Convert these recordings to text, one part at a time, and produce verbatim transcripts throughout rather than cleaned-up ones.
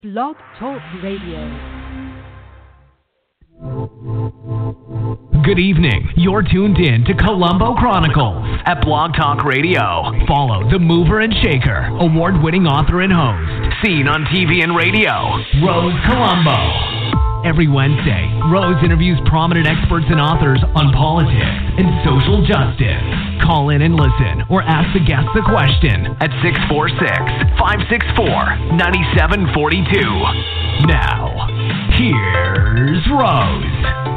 Blog Talk Radio. Good evening. You're tuned in to Colombo Chronicles at Blog Talk Radio. Follow the mover and shaker, award-winning author and host, seen on T V and radio, Rose Colombo. Every Wednesday, Rose interviews prominent experts and authors on politics and social justice. Call in and listen or ask the guests a question at six four six, five six four, nine seven four two. Now, here's Rose.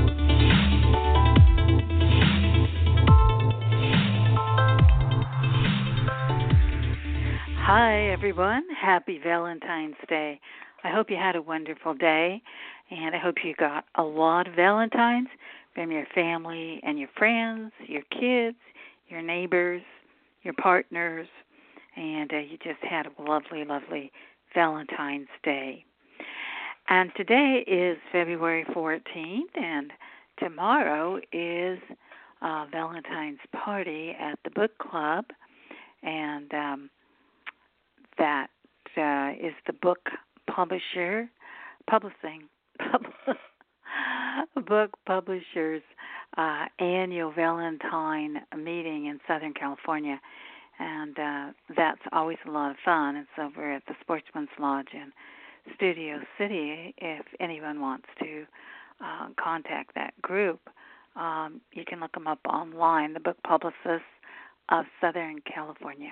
Hi, everyone. Happy Valentine's Day. I hope you had a wonderful day, and I hope you got a lot of Valentines from your family and your friends, your kids, your neighbors, your partners, and uh, you just had a lovely, lovely Valentine's Day. And today is February fourteenth, and tomorrow is uh, Valentine's party at the book club, and um, that uh, is the book publisher, publishing, pub, book publishers' uh, annual Valentine meeting in Southern California, and uh, that's always a lot of fun. It's over at the Sportsman's Lodge in Studio City. If anyone wants to uh, contact that group, um, you can look them up online, the Book Publicists of Southern California.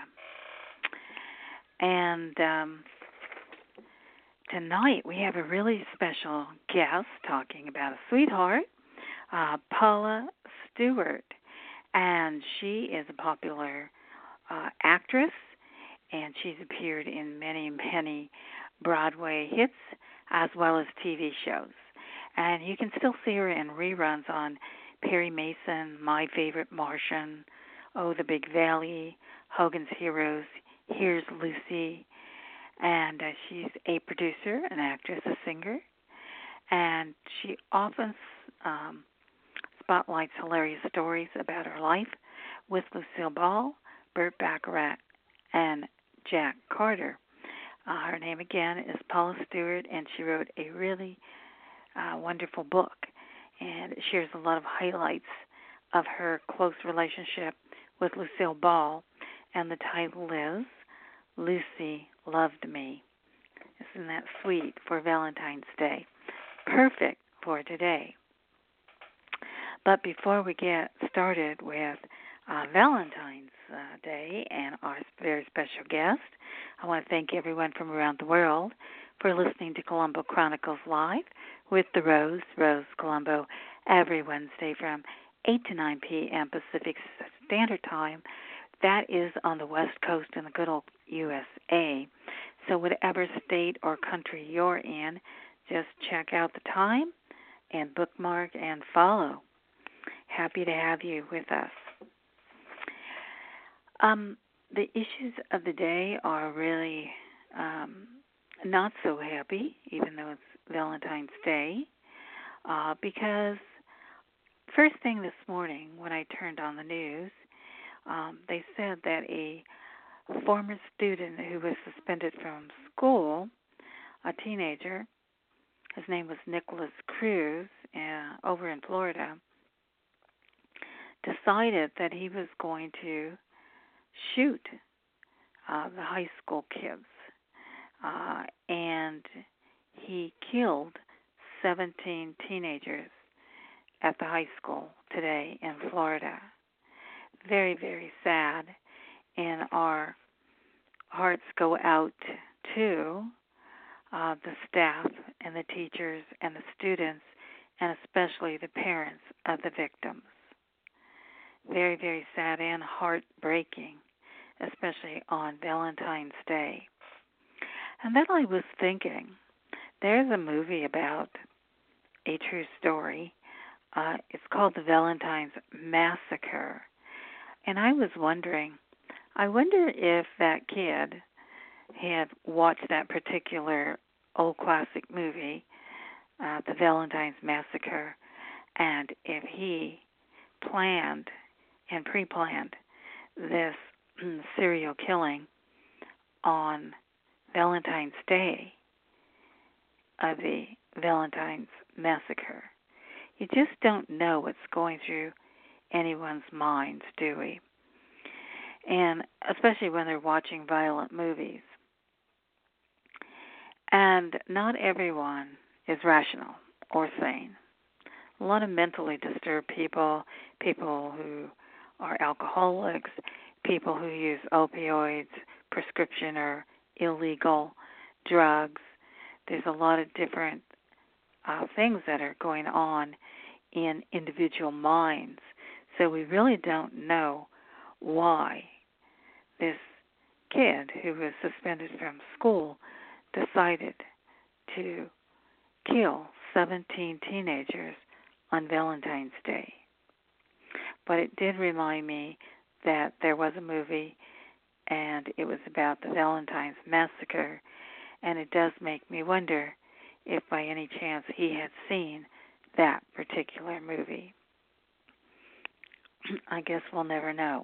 And um, tonight we have a really special guest talking about a sweetheart, uh, Paula Stewart. And she is a popular uh, actress, and she's appeared in many, many Broadway hits as well as T V shows. And you can still see her in reruns on Perry Mason, My Favorite Martian, Oh, the Big Valley, Hogan's Heroes, Here's Lucy, and uh, she's a producer, an actress, a singer, and she often um, spotlights hilarious stories about her life with Lucille Ball, Burt Bacharach, and Jack Carter. Uh, her name again is Paula Stewart, and she wrote a really uh, wonderful book, and it shares a lot of highlights of her close relationship with Lucille Ball, and the title is Lucy Loved Me. Isn't that sweet for Valentine's Day? Perfect for today. But before we get started with uh, Valentine's uh, Day and our very special guest, I want to thank everyone from around the world for listening to Colombo Chronicles Live with the Rose, Rose Colombo, every Wednesday from eight to nine p.m. Pacific Standard Time. That is on the West Coast in the good old U S A. So whatever state or country you're in, just check out the time and bookmark and follow. Happy to have you with us. Um, the issues of the day are really um, not so happy, even though it's Valentine's Day, uh, because first thing this morning when I turned on the news, Um, they said that a former student who was suspended from school, a teenager, his name was Nicholas Cruz, uh, over in Florida, decided that he was going to shoot uh, the high school kids. Uh, and he killed seventeen teenagers at the high school today in Florida. Very, very sad, and our hearts go out to uh, the staff and the teachers and the students, and especially the parents of the victims. Very, very sad and heartbreaking, especially on Valentine's Day. And then I was thinking, there's a movie about a true story. Uh, it's called The Valentine's Massacre. And I was wondering, I wonder if that kid had watched that particular old classic movie, uh, The Valentine's Massacre, and if he planned and pre-planned this serial killing on Valentine's Day of the Valentine's massacre. You just don't know what's going through anyone's minds, do we? And especially when they're watching violent movies. And not everyone is rational or sane. A lot of mentally disturbed people, people who are alcoholics, people who use opioids, prescription or illegal drugs. There's a lot of different uh, things that are going on in individual minds. So we really don't know why this kid who was suspended from school decided to kill seventeen teenagers on Valentine's Day. But it did remind me that there was a movie, and it was about the Valentine's massacre, and it does make me wonder if by any chance he had seen that particular movie. I guess we'll never know.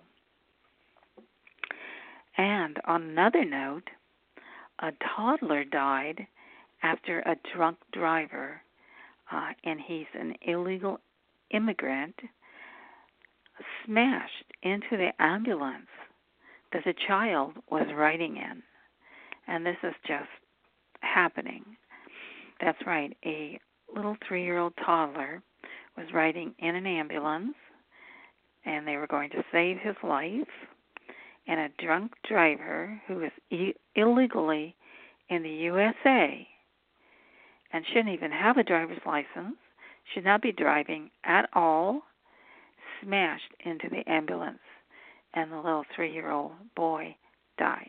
And on another note, a toddler died after a drunk driver, uh, and he's an illegal immigrant, smashed into the ambulance that the child was riding in. And this is just happening. That's right, a little three-year-old toddler was riding in an ambulance, and they were going to save his life, and a drunk driver who was e- illegally in the U S A and shouldn't even have a driver's license, should not be driving at all, smashed into the ambulance, and the little three-year-old boy died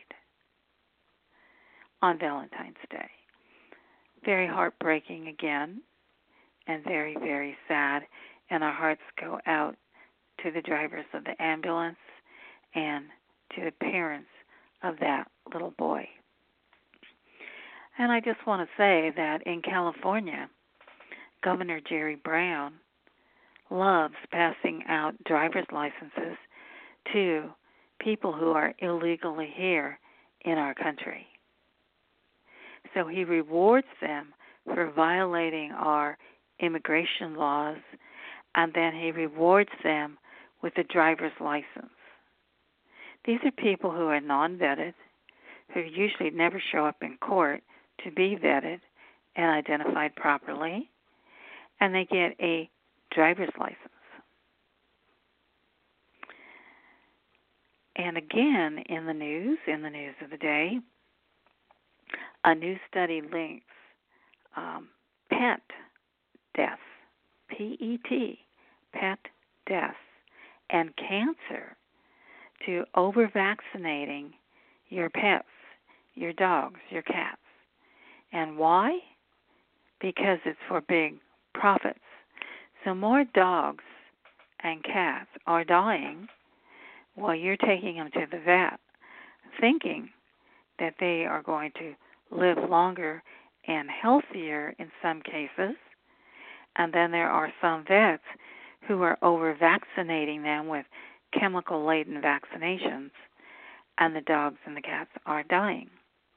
on Valentine's Day. Very heartbreaking again, and very, very sad, and our hearts go out to the drivers of the ambulance and to the parents of that little boy. And I just want to say that in California, Governor Jerry Brown loves passing out driver's licenses to people who are illegally here in our country. So he rewards them for violating our immigration laws, and then he rewards them with a driver's license. These are people who are non-vetted, who usually never show up in court to be vetted and identified properly, and they get a driver's license. And again, in the news, in the news of the day, a new study links um, pet deaths, P E T, pet deaths, and cancer to over-vaccinating your pets, your dogs, your cats. And why? Because it's for big profits. So more dogs and cats are dying while you're taking them to the vet, thinking that they are going to live longer and healthier in some cases. And then there are some vets who are over-vaccinating them with chemical-laden vaccinations, and the dogs and the cats are dying.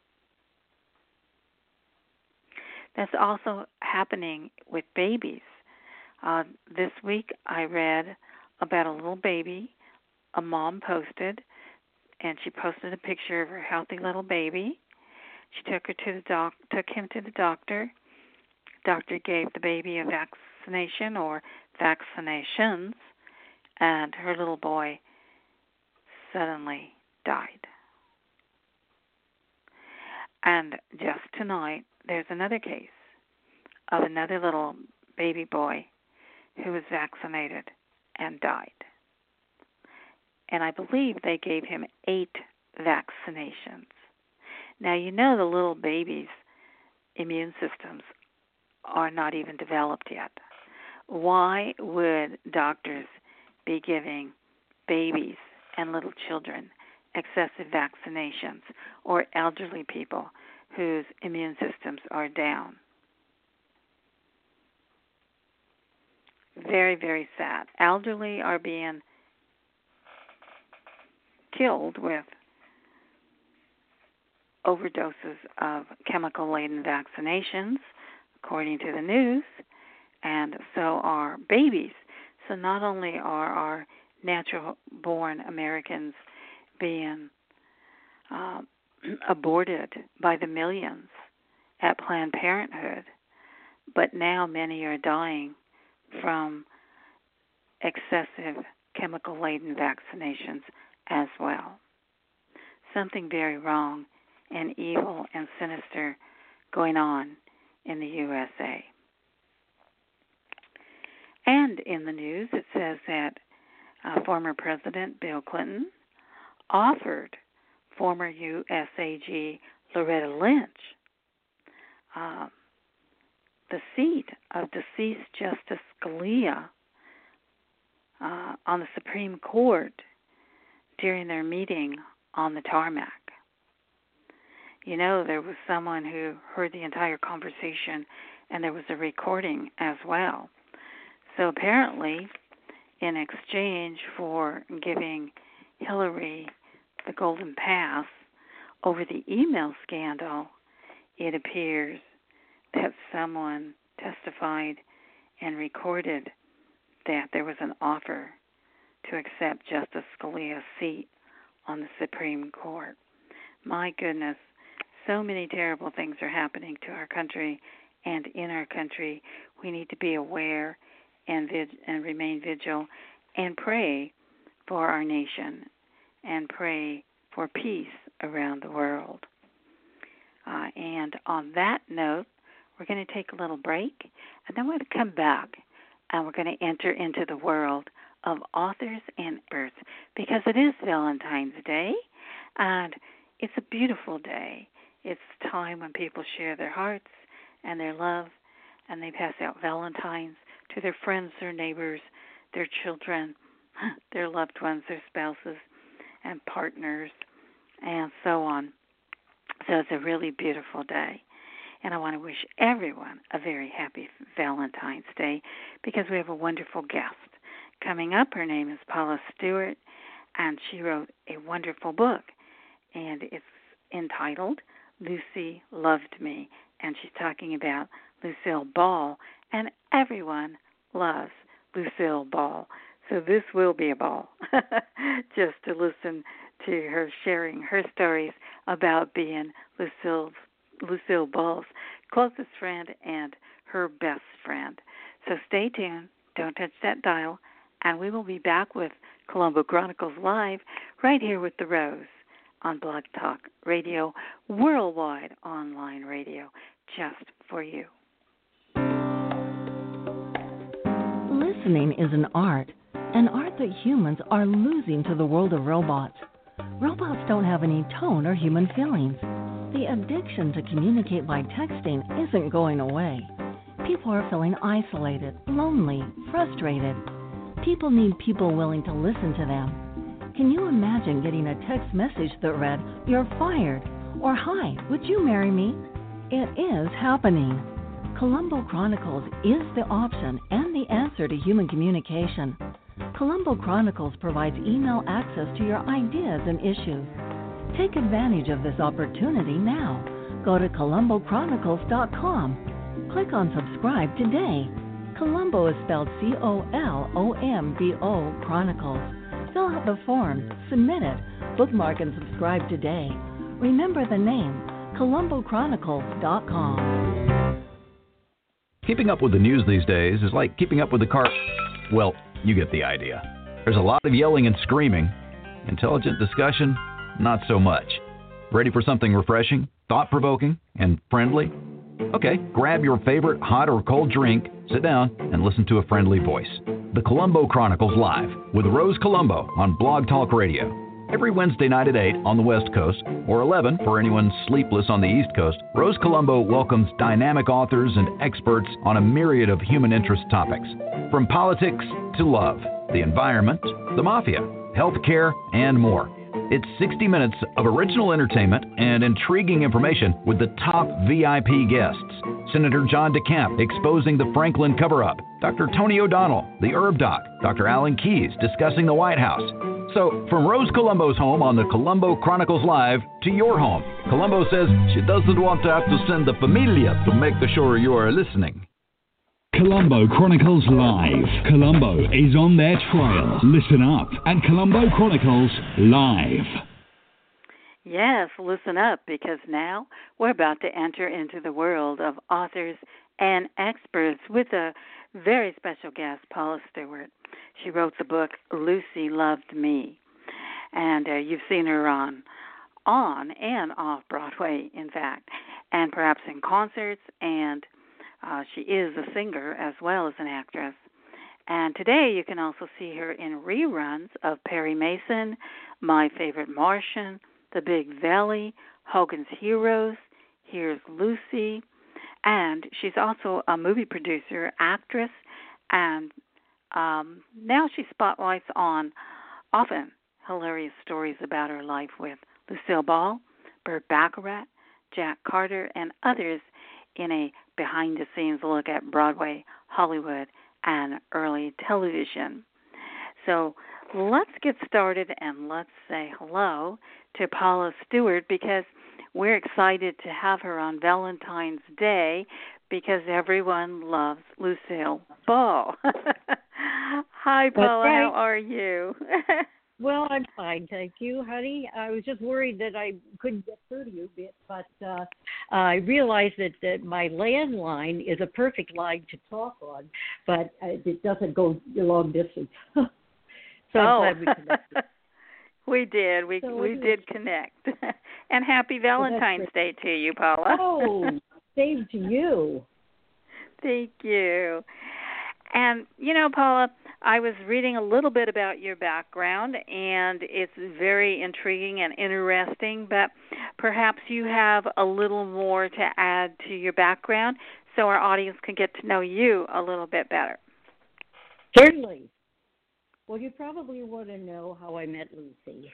That's also happening with babies. Uh, this week I read about a little baby a mom posted, and she posted a picture of her healthy little baby. She took her to the doc, took him to the doctor. Doctor gave the baby a vaccination or vaccinations, and her little boy suddenly died. And just tonight, there's another case of another little baby boy who was vaccinated and died. And I believe they gave him eight vaccinations. Now, you know the little babies' immune systems are not even developed yet. Why would doctors be giving babies and little children excessive vaccinations, or elderly people whose immune systems are down? Very, very sad. Elderly are being killed with overdoses of chemical-laden vaccinations, according to the news, and so are babies. So not only are our natural-born Americans being uh, aborted by the millions at Planned Parenthood, but now many are dying from excessive chemical-laden vaccinations as well. Something very wrong and evil and sinister going on in the U S A. And in the news, it says that uh, former President Bill Clinton offered former U S A G Loretta Lynch uh, the seat of deceased Justice Scalia uh, on the Supreme Court during their meeting on the tarmac. You know, there was someone who heard the entire conversation, and there was a recording as well. So apparently, in exchange for giving Hillary the golden pass over the email scandal, it appears that someone testified and recorded that there was an offer to accept Justice Scalia's seat on the Supreme Court. My goodness, so many terrible things are happening to our country and in our country. We need to be aware and vig- and remain vigilant and pray for our nation and pray for peace around the world. Uh, and on that note, we're going to take a little break, and then we're going to come back, and we're going to enter into the world of authors and births, because it is Valentine's Day, and it's a beautiful day. It's a time when people share their hearts and their love, and they pass out Valentines to their friends, their neighbors, their children, their loved ones, their spouses, and partners, and so on. So it's a really beautiful day. And I want to wish everyone a very happy Valentine's Day, because we have a wonderful guest coming up. Her name is Paula Stewart, and she wrote a wonderful book, and it's entitled Lucy Loved Me, and she's talking about Lucille Ball, and everyone loves Lucille Ball. So this will be a ball, just to listen to her sharing her stories about being Lucille's Lucille Ball's closest friend and her best friend. So stay tuned. Don't touch that dial. And we will be back with Colombo Chronicles Live right here with The Rose on Blog Talk Radio, worldwide online radio, just for you. Listening is an art, an art that humans are losing to the world of robots. Robots don't have any tone or human feelings. The addiction to communicate by texting isn't going away. People are feeling isolated, lonely, frustrated. People need people willing to listen to them. Can you imagine getting a text message that read, "You're fired," or "Hi, would you marry me?" It is happening. Colombo Chronicles is the option and the answer to human communication. Colombo Chronicles provides email access to your ideas and issues. Take advantage of this opportunity now. Go to colombo chronicles dot com. Click on subscribe today. Colombo is spelled C O L O M B O Chronicles. Fill out the form, submit it, bookmark and subscribe today. Remember the name, colombo chronicles dot com. Keeping up with the news these days is like keeping up with the car. Well, you get the idea. There's a lot of yelling and screaming. Intelligent discussion, not so much. Ready for something refreshing, thought-provoking, and friendly? Okay, grab your favorite hot or cold drink, sit down, and listen to a friendly voice. The Colombo Chronicles Live with Rose Colombo on Blog Talk Radio. Every Wednesday night at eight on the West Coast, or eleven for anyone sleepless on the East Coast, Rose Colombo welcomes dynamic authors and experts on a myriad of human interest topics. From politics to love, the environment, the mafia, healthcare, and more. It's sixty minutes of original entertainment and intriguing information with the top V I P guests. Senator John DeCamp exposing the Franklin cover-up, Doctor Tony O'Donnell, the Herb Doc, Doctor Alan Keyes discussing the White House, So, from Rose Colombo's home on the Colombo Chronicles Live to your home, Colombo says she doesn't want to have to send the familia to make sure you are listening. Colombo Chronicles Live. Colombo is on their trail. Listen up at Colombo Chronicles Live. Yes, listen up, because now we're about to enter into the world of authors and experts with a very special guest, Paula Stewart. She wrote the book Lucy Loved Me, and uh, you've seen her on on and off Broadway, in fact, and perhaps in concerts, and uh, she is a singer as well as an actress. And today you can also see her in reruns of Perry Mason, My Favorite Martian, The Big Valley, Hogan's Heroes, Here's Lucy, and she's also a movie producer, actress, and um, now she spotlights on often hilarious stories about her life with Lucille Ball, Burt Bacharach, Jack Carter, and others in a behind-the-scenes look at Broadway, Hollywood, and early television. So let's get started and let's say hello to Paula Stewart, because we're excited to have her on Valentine's Day because everyone loves Lucille Ball. Hi, Paula. Right. How are you? Well, I'm fine, thank you, honey. I was just worried that I couldn't get through to you, but uh, I realized that, that my landline is a perfect line to talk on, but it doesn't go long distance. so oh. I'm glad we connected. We did. We so we did connect. And happy Valentine's well, Day to you, Paula. Oh, same to you. Thank you. And, you know, Paula, I was reading a little bit about your background, and it's very intriguing and interesting, but perhaps you have a little more to add to your background so our audience can get to know you a little bit better. Certainly. Well, you probably want to know how I met Lucy.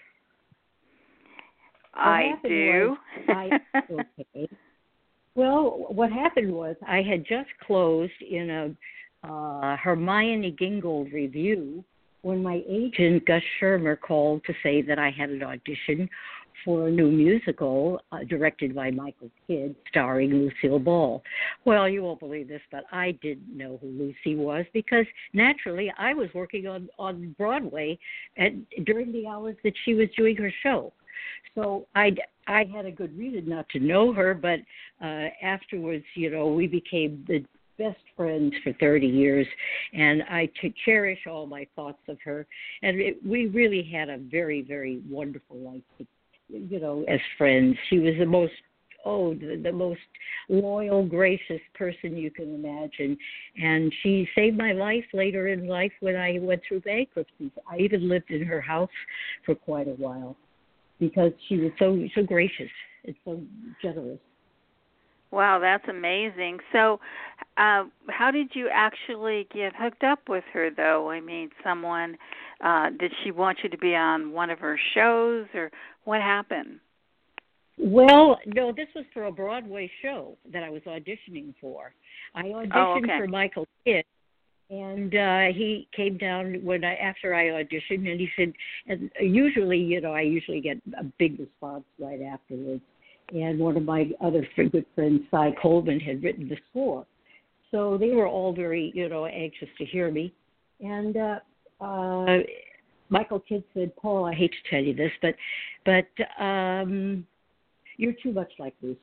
I do. Was, I, okay. Well, what happened was I had just closed in a uh, Hermione Gingold review when my agent, Gus Shermer, called to say that I had an audition for a new musical uh, directed by Michael Kidd, starring Lucille Ball. Well, you won't believe this, but I didn't know who Lucy was because, naturally, I was working on, on Broadway at, during the hours that she was doing her show. So I I had a good reason not to know her, but uh, afterwards, you know, we became the best friends for thirty years, and I t- cherish all my thoughts of her. And it, we really had a very, very wonderful life, you know, as friends. She was the most, oh, the, the most loyal, gracious person you can imagine. And she saved my life later in life when I went through bankruptcy. I even lived in her house for quite a while, because she was so so gracious and so generous. Wow, that's amazing. So uh, how did you actually get hooked up with her, though? I mean, someone, uh, did she want you to be on one of her shows, or what happened? Well, no, this was for a Broadway show that I was auditioning for. I auditioned oh, okay. for Michael Kidd. And uh, he came down when I after I auditioned, and he said, and usually, you know, I usually get a big response right afterwards. And one of my other good friends, Cy Coleman, had written the score. So they were all very, you know, anxious to hear me. And uh, uh, Michael Kidd said, Paul, I hate to tell you this, but, but um, you're too much like Lucy.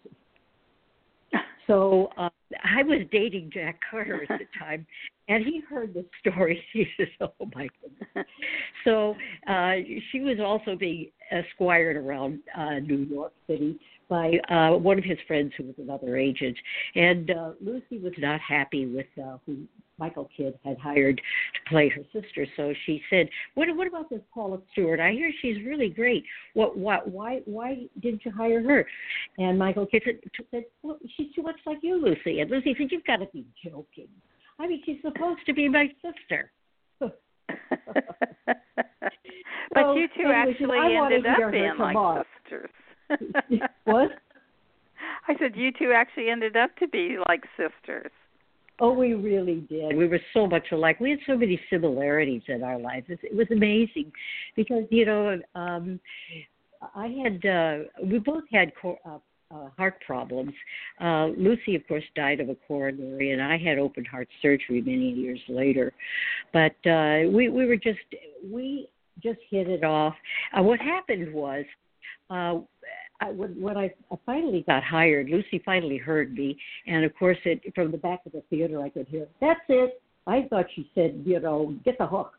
So uh, I was dating Jack Carter at the time, and he heard the story. He says, oh, my goodness. So uh, she was also being esquired around uh, New York City by uh, one of his friends who was another agent. And uh, Lucy was not happy with uh, who Michael Kidd had hired to play her sister. So she said, what, what about this Paula Stewart? I hear she's really great. What, what, why, why didn't you hire her? And Michael Kidd said, said well, she's too much like you, Lucy. And Lucy said, you've got to be joking. I mean, she's supposed to be my sister. But so, you two anyway, actually I ended up being like tomorrow. sisters. What? I said you two actually ended up to be like sisters. Oh, we really did. We were so much alike. We had so many similarities in our lives. It, it was amazing because, you know, um, I had, uh, we both had co- uh, uh, heart problems. Uh, Lucy, of course, died of a coronary, and I had open heart surgery many years later. But uh, we, we were just, we just hit it off. Uh, what happened was, uh, I, when, when I finally got hired, Lucy finally heard me, and of course, it, from the back of the theater, I could hear, "That's it." I thought she said, you know, "Get the hook."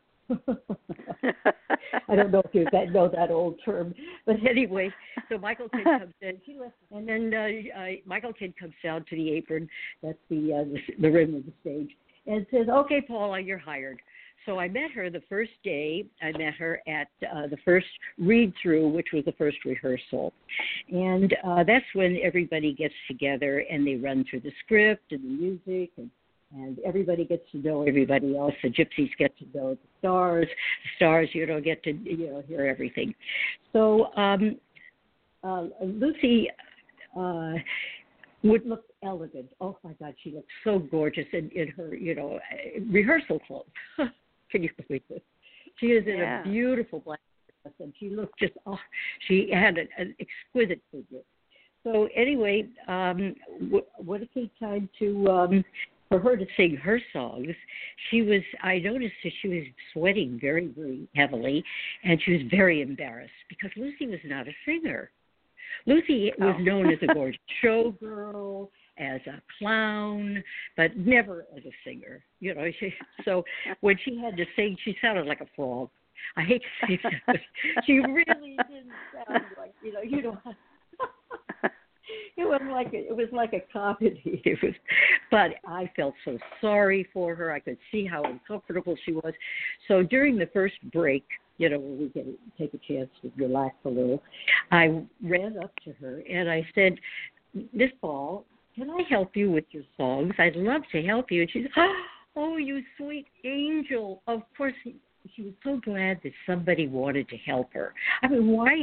I don't know if you that, know that old term, but anyway, so Michael Kidd comes in, she left, and then uh, uh, Michael Kidd comes down to the apron, that's the, uh, the the rim of the stage, and says, "Okay, Paula, you're hired." So I met her the first day. I met her at uh, the first read-through, which was the first rehearsal. And uh, that's when everybody gets together and they run through the script and the music, and, and everybody gets to know everybody else. The gypsies get to know the stars. The stars, you know, get to, you know, hear everything. So um, uh, Lucy uh, would look elegant. Oh, my God, she looked so gorgeous in, in her, you know, rehearsal clothes. Can you believe it? She is in yeah. a beautiful black dress, and she looked just, oh, she had an, an exquisite figure. So anyway, um, w- when it came time to, um, for her to sing her songs, she was, I noticed that she was sweating very, very heavily, and she was very embarrassed because Lucy was not a singer. Lucy oh. was known as a gorgeous showgirl, as a clown, but never as a singer. You know, she, so when she had to sing, she sounded like a frog. I hate to say that, but she really didn't sound like, you know, you know. It was like a, it was like a comedy. It was, but I felt so sorry for her. I could see how uncomfortable she was. So during the first break, you know, when we can take a chance to relax a little, I ran up to her and I said, "Miss Ball, can I help you with your songs? I'd love to help you." And she said, "Oh, you sweet angel." Of course, she was so glad that somebody wanted to help her. I mean, why?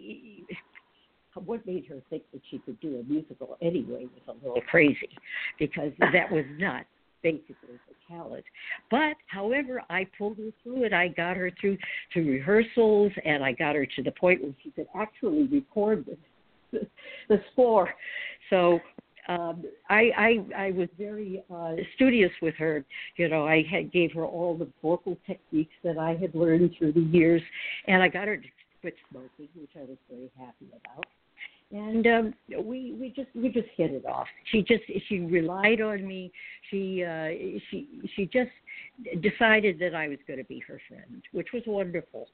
What made her think that she could do a musical anyway was a little crazy, because that was not basically her talent. But, however, I pulled her through it. I got her through to rehearsals, and I got her to the point where she could actually record the, the, the score. So um, I, I I was very uh, studious with her. You know, I had, gave her all the vocal techniques that I had learned through the years, and I got her to quit smoking, which I was very happy about. And um, we we just we just hit it off. She just she relied on me. She uh, she she just decided that I was going to be her friend, which was wonderful.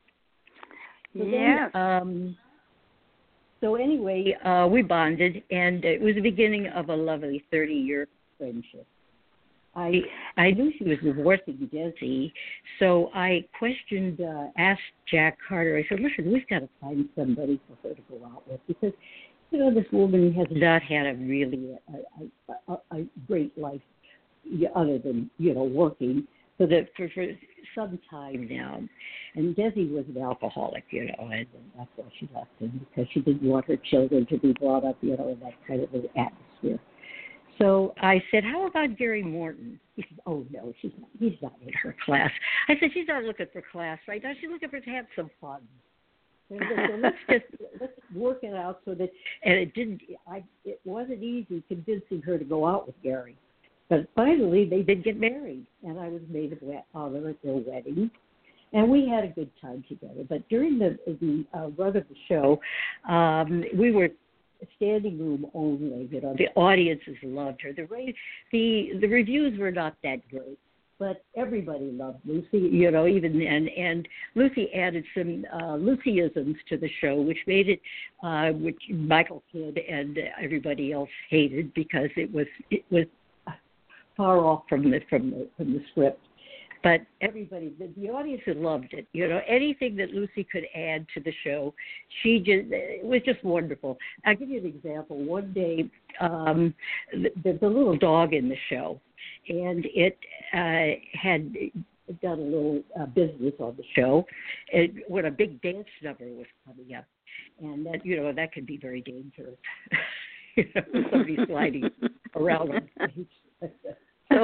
So yes. Then, um, so anyway, uh, we bonded, and it was the beginning of a lovely thirty-year friendship. I I knew she was divorcing Desi, so I questioned, uh, asked Jack Carter. I said, "Listen, we've got to find somebody for her to go out with, because, you know, this woman has not had a really a, a, a, a great life other than, you know, working for the for, for some time now." And Desi was an alcoholic, you know, and that's why she left him, because she didn't want her children to be brought up, you know, in that kind of an atmosphere. So I said, "How about Gary Morton?" He said, "Oh, no, she's not, he's not in her class." I said, "She's not looking for class right now. She's looking for to have some fun." So, so let's just let's work it out so that, and it didn't, I, it wasn't easy convincing her to go out with Gary. But finally, they did get married, and I was made of honor at their wedding. And we had a good time together. But during the, the uh, run of the show, um, we were standing room only. You know, the audiences loved her. The the the reviews were not that great, but everybody loved Lucy. You know, even and and Lucy added some uh, Lucyisms to the show, which made it, uh, which Michael Kidd and everybody else hated, because it was it was far off from the from the from the script. But everybody, the, the audience loved it. You know, anything that Lucy could add to the show, she just, it was just wonderful. I'll give you an example. One day, um, there's a little dog in the show, and it uh, had done a little uh, business on the show, and when a big dance number was coming up. And that, you know, that could be very dangerous. You know, somebody sliding around on stage. So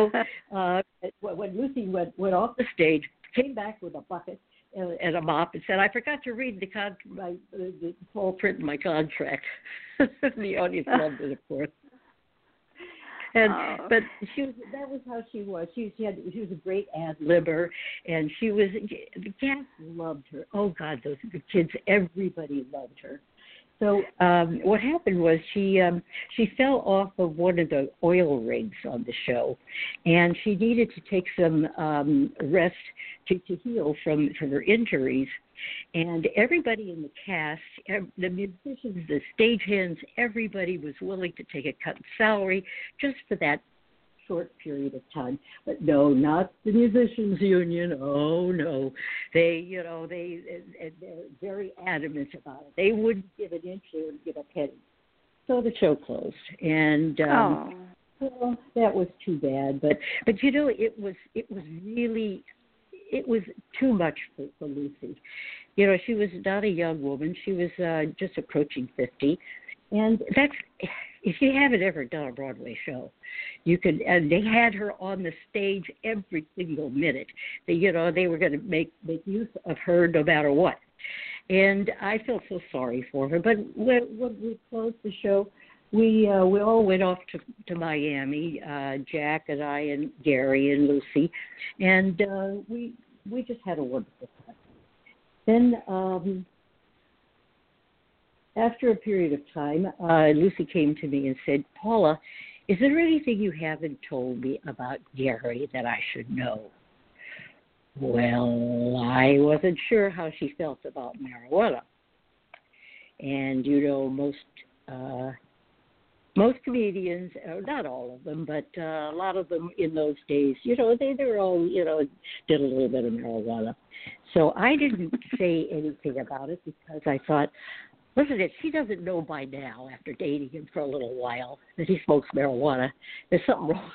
Lucy went went off the stage, came back with a bucket and, and a mop, and said, "I forgot to read the con- my uh, the small print in my contract." The audience loved it, of course. And oh. but she was that was how she was. She, she had she was a great ad libber, and she was the cast loved her. Oh God, those the kids, everybody loved her. So um, what happened was she um, she fell off of one of the oil rigs on the show, and she needed to take some um, rest to, to heal from, from her injuries. And everybody in the cast, the musicians, the stagehands, everybody was willing to take a cut in salary just for that short period of time. But no, not the musicians union. Oh no, they, you know, they they're very adamant about it. They wouldn't give an inch, they wouldn't give a penny. So the show closed, and um, oh. well, that was too bad. But but you know, it was it was really it was too much for, for Lucy. You know, she was not a young woman. She was uh, just approaching fifty, and that's. If you haven't ever done a Broadway show, you could, and they had her on the stage every single minute. They, you know, they were going to make, make use of her no matter what. And I felt so sorry for her. But when, when we closed the show, we uh, we all went off to, to Miami, uh, Jack and I and Gary and Lucy, and uh, we we just had a wonderful time. Then. Um, After a period of time, uh, Lucy came to me and said, "Paula, is there anything you haven't told me about Gary that I should know?" Well, I wasn't sure how she felt about marijuana. And, you know, most uh, most comedians, uh, not all of them, but uh, a lot of them in those days, you know, they, they were all, you know, did a little bit of marijuana. So I didn't say anything about it because I thought, listen, if she doesn't know by now, after dating him for a little while, that he smokes marijuana, there's something wrong.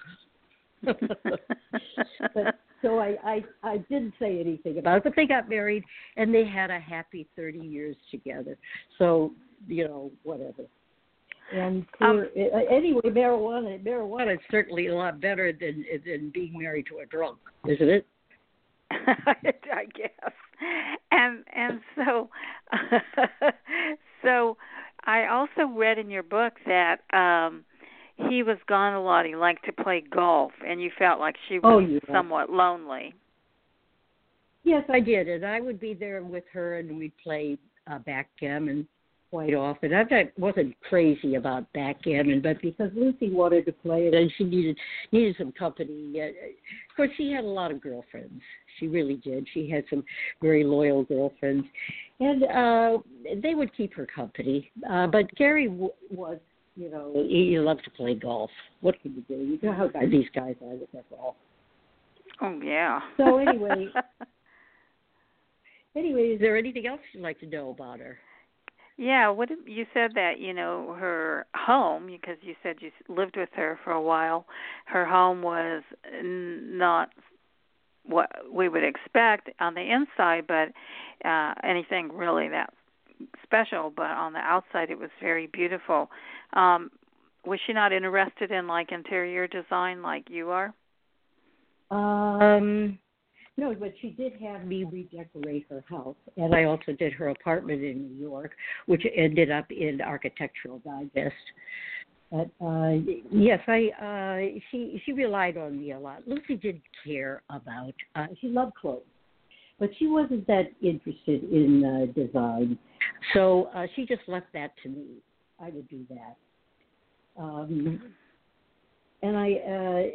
but, so I, I, I didn't say anything about it, but they got married, and they had a happy thirty years together. So, you know, whatever. And for, um, anyway, marijuana, marijuana is certainly a lot better than than being married to a drunk, isn't it? I guess. And and so so I also read in your book that um he was gone a lot. He liked to play golf, and you felt like she was oh, yeah. somewhat lonely. Yes, I did, and I would be there with her, and we'd play uh, backgammon quite often. I wasn't crazy about backgammon, but because Lucy wanted to play it and she needed needed some company. Uh, of course, she had a lot of girlfriends. She really did. She had some very loyal girlfriends, and uh, they would keep her company. Uh, but Gary w- was, you know, he, he loved to play golf. What can you do? You know how these guys are with their golf. Oh, yeah. So anyway, anyway, is there anything else you'd like to know about her? Yeah, what you said that, you know, her home, because you said you lived with her for a while, her home was not what we would expect on the inside, but uh, anything really that special, but on the outside it was very beautiful. Um, was she not interested in, like, interior design like you are? Um... No, but she did have me redecorate her house, and I also did her apartment in New York, which ended up in Architectural Digest. But uh, yes, I uh, she she relied on me a lot. Lucy didn't care about. Uh, she loved clothes, but she wasn't that interested in uh, design. So uh, she just left that to me. I would do that, um, and I. Uh,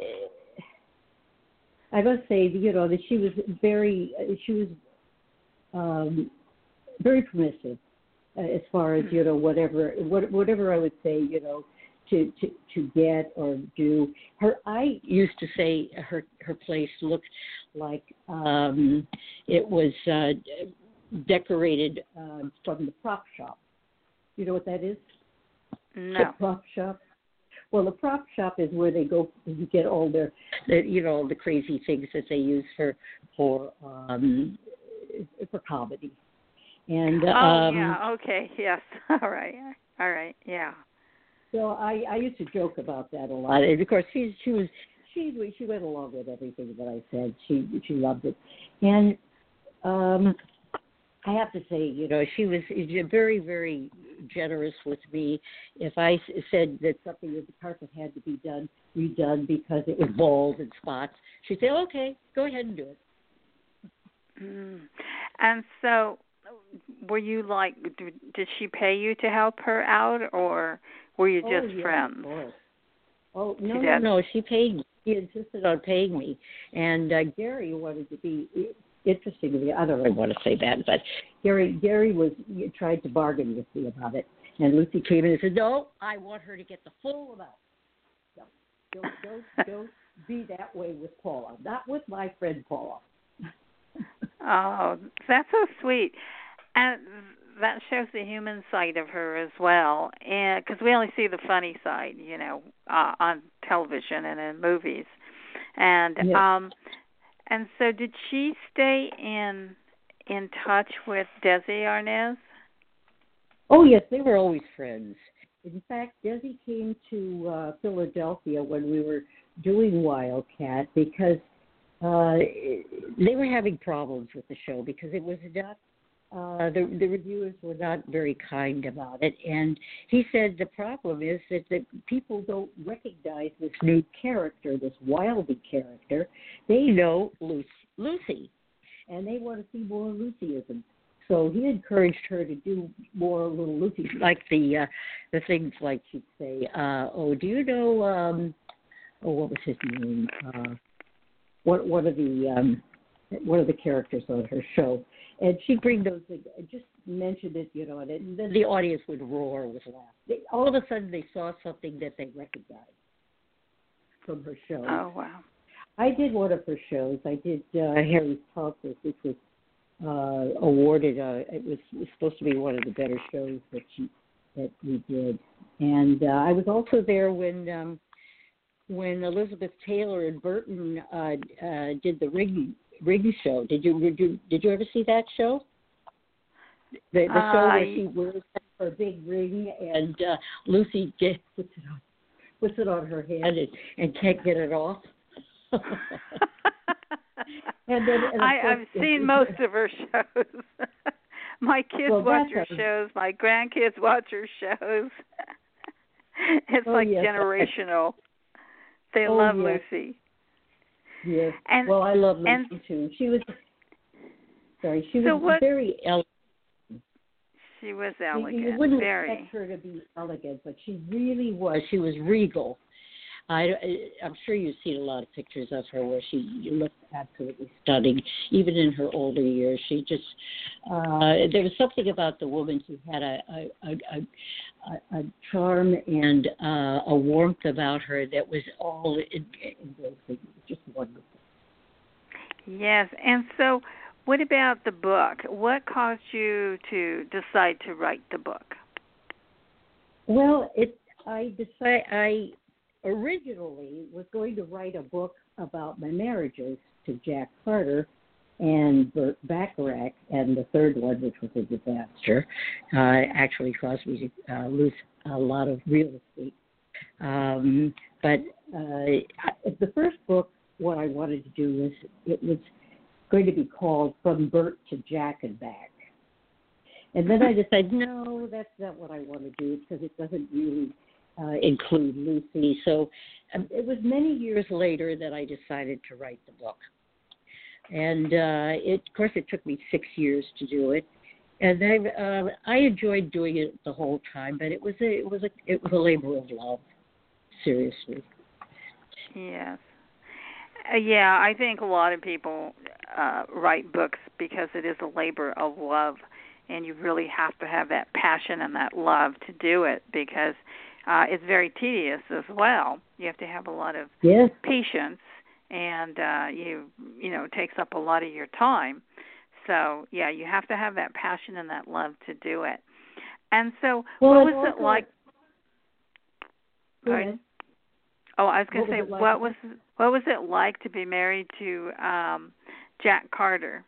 I must say, you know, that she was very, she was um, very permissive uh, as far as, you know, whatever, what, whatever I would say, you know, to, to, to get or do. Her, I used to say her her place looked like um, it was uh, decorated uh, from the prop shop. You know what that is? No. The prop shop. Well, the prop shop is where they go to get all their, their, you know, the crazy things that they use for for um, for comedy. And oh um, yeah, okay, yes, all right, all right, yeah. So I, I used to joke about that a lot, and of course she she was she she went along with everything that I said. She she loved it, and um, I have to say, you know, she was very very generous with me. If I said that something with the carpet had to be done redone because it was bald and spots, she'd say, "Okay, go ahead and do it." Mm. And so, were you like, did she pay you to help her out, or were you just oh, yeah, friends? Of course. Oh, no, she no, did? no, she paid me. She insisted on paying me. And uh, Gary wanted to be interesting to me. I don't really want to say that, but Gary Gary was tried to bargain with me about it. And Lucy came in and said, "No, I want her to get the full amount. So don't, don't, don't be that way with Paula. Not with my friend Paula." Oh, that's so sweet. And that shows the human side of her as well, and because we only see the funny side, you know, uh, on television and in movies. And yes. um, and so, did she stay in in touch with Desi Arnaz? Oh yes, they were always friends. In fact, Desi came to uh, Philadelphia when we were doing Wildcat because uh, they were having problems with the show because it was not. Uh, the, the reviewers were not very kind about it, and he said the problem is that the people don't recognize this new character, this Wildy character. They know Lucy, Lucy, and they want to see more Lucyism. So he encouraged her to do more little Lucy, like the uh, the things like she'd say, uh, "Oh, do you know? Um, oh, what was his name? Uh, what one of the um, one of the characters on her show?" And she'd bring those, just mentioned it, you know, and then the audience would roar with laugh. They, all of a sudden, they saw something that they recognized from her show. Oh, wow. I did one of her shows. I did uh, Harry's Pulses, which was uh, awarded. Uh, it, was, it was supposed to be one of the better shows that she that we did. And uh, I was also there when um, when Elizabeth Taylor and Burton uh, uh, did the Ring Ring show. Did you, did you did you ever see that show? The, the uh, show where she wears her big ring and uh, Lucy gets, puts it on puts it on her hand and, and can't get it off. and then, and I, course, I've seen most of her shows. My kids well, watch her a, shows. My grandkids watch her shows. It's oh, like yes, generational. They oh, love yes. Lucy. Yes. And, well, I love Lucy and, too. She was sorry. She so was what, very elegant. She was elegant. You, you wouldn't very. expect her to be elegant, but she really was. She was regal. I, I'm sure you've seen a lot of pictures of her where she looked absolutely stunning. Even in her older years, she just uh, there was something about the woman who had a a, a, a, a charm and uh, a warmth about her that was all embracing, just wonderful. Yes, and so what about the book? What caused you to decide to write the book? Well, it I decided I. originally was going to write a book about my marriages to Jack Carter and Burt Bacharach, and the third one, which was a disaster, uh, actually caused me to uh, lose a lot of real estate. Um, but uh, the first book, what I wanted to do was, it was going to be called From Burt to Jack and Back. And then I decided, no, that's not what I want to do, because it doesn't really Uh, include Lucy. So um, it was many years later that I decided to write the book. And uh, it, of course, it took me six years to do it. And I, uh, I enjoyed doing it the whole time, but it was a, it was a, it was a labor of love. Seriously. Yes. Uh, yeah, I think a lot of people uh, write books because it is a labor of love, and you really have to have that passion and that love to do it, because Uh, it's very tedious as well. You have to have a lot of yes. patience, and uh, you you know it takes up a lot of your time. So yeah, you have to have that passion and that love to do it. And so, well, what was it like? Go ahead. Oh, I was going to say, was like? what was what was it like to be married to um, Jack Carter?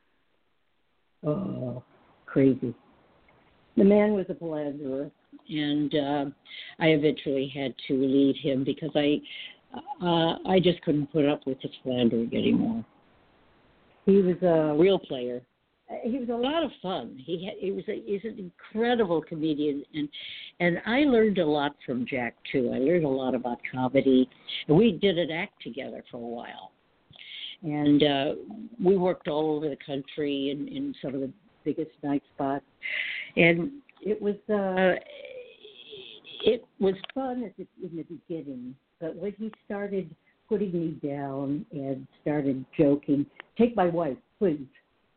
Oh, crazy. The man was a philanderer. And uh, I eventually had to leave him because I uh, I just couldn't put up with his slandering anymore. He was a real player. He was a lot of fun. He had, he was a, he's an incredible comedian, and and I learned a lot from Jack too. I learned a lot about comedy, and we did an act together for a while, and uh, we worked all over the country in, in some of the biggest night spots, and it was uh, it was fun at the, in the beginning, but when he started putting me down and started joking, take my wife, please.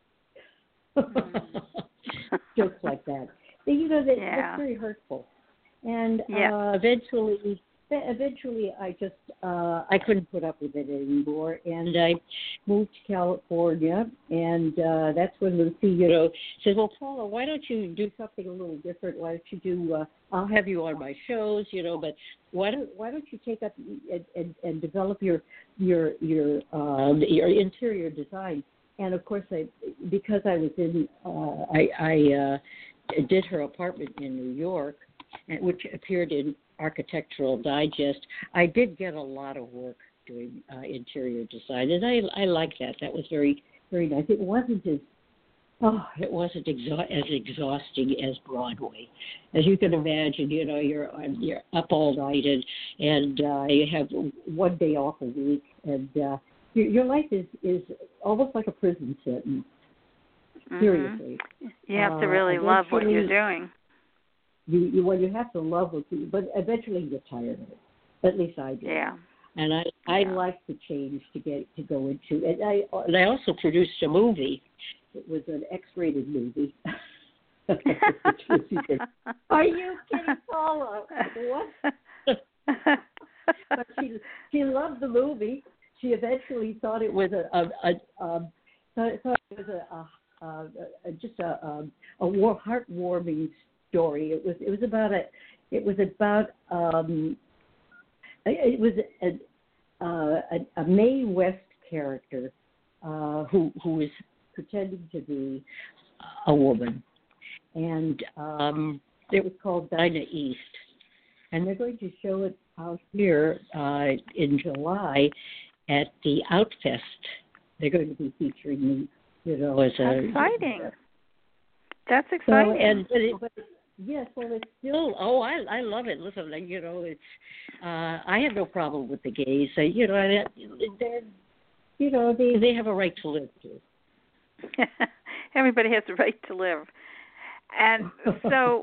Jokes like that. But, you know, that, yeah. that's very hurtful. And yep. uh, eventually, eventually, I just uh, I couldn't put up with it anymore, and I moved to California. And uh, that's when Lucy, you know, said, "Well, Paula, why don't you do something a little different? Why don't you do? Uh, I'll have you on my shows, you know, but why don't why don't you take up and, and, and develop your your your um, your interior design?" And of course, I because I was in, uh, I, I uh, did her apartment in New York, which appeared in Architectural Digest. I did get a lot of work doing uh, interior design, and I I like that. That was very very nice. It wasn't as oh, it wasn't exa- as exhausting as Broadway, as you can imagine. You know, you're you're up all night and and uh, you have one day off a week, and uh, your, your life is, is almost like a prison sentence. Mm-hmm. Seriously, you have to uh, really love what you're doing. You, you well, you have to love what you, but eventually you get tired of it. At least I do. Yeah. And I, I yeah. like the change to get to go into. And I and I also produced a movie. It was an X-rated movie. Are you kidding, Paula? What? But she she loved the movie. She eventually thought it was a a, a um thought, thought it was a, a, a, a just a a, a war, heartwarming story. It was it was about a it was about um it was a uh, a, a Mae West character uh, who who was pretending to be a woman, and um, it was called Dinah East, and they're going to show it out here uh, in July at the Outfest. They're going to be featuring me, you know, as a exciting. Uh, That's exciting. So, and but it, but yes, well, it's still. Oh, I I love it. Listen, you know, it's. Uh, I have no problem with the gays. Uh, you know, they're, you know, they they have a right to live too. Everybody has a right to live, and so.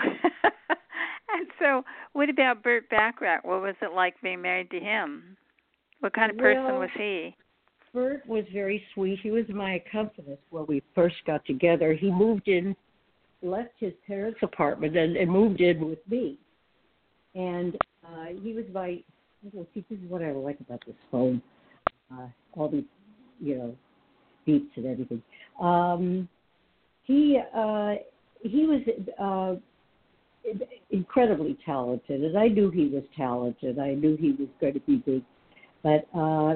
And so, what about Burt Bacharach? What was it like being married to him? What kind of person well, was he? Burt was very sweet. He was my accompanist when we first got together. He moved in, left his parents' apartment, and, and moved in with me. And uh, he was my, well, see, this is what I like about this phone. Uh, all these, you know, beeps and everything. Um, he uh, he was uh, incredibly talented, and I knew he was talented. I knew he was going to be big, but uh,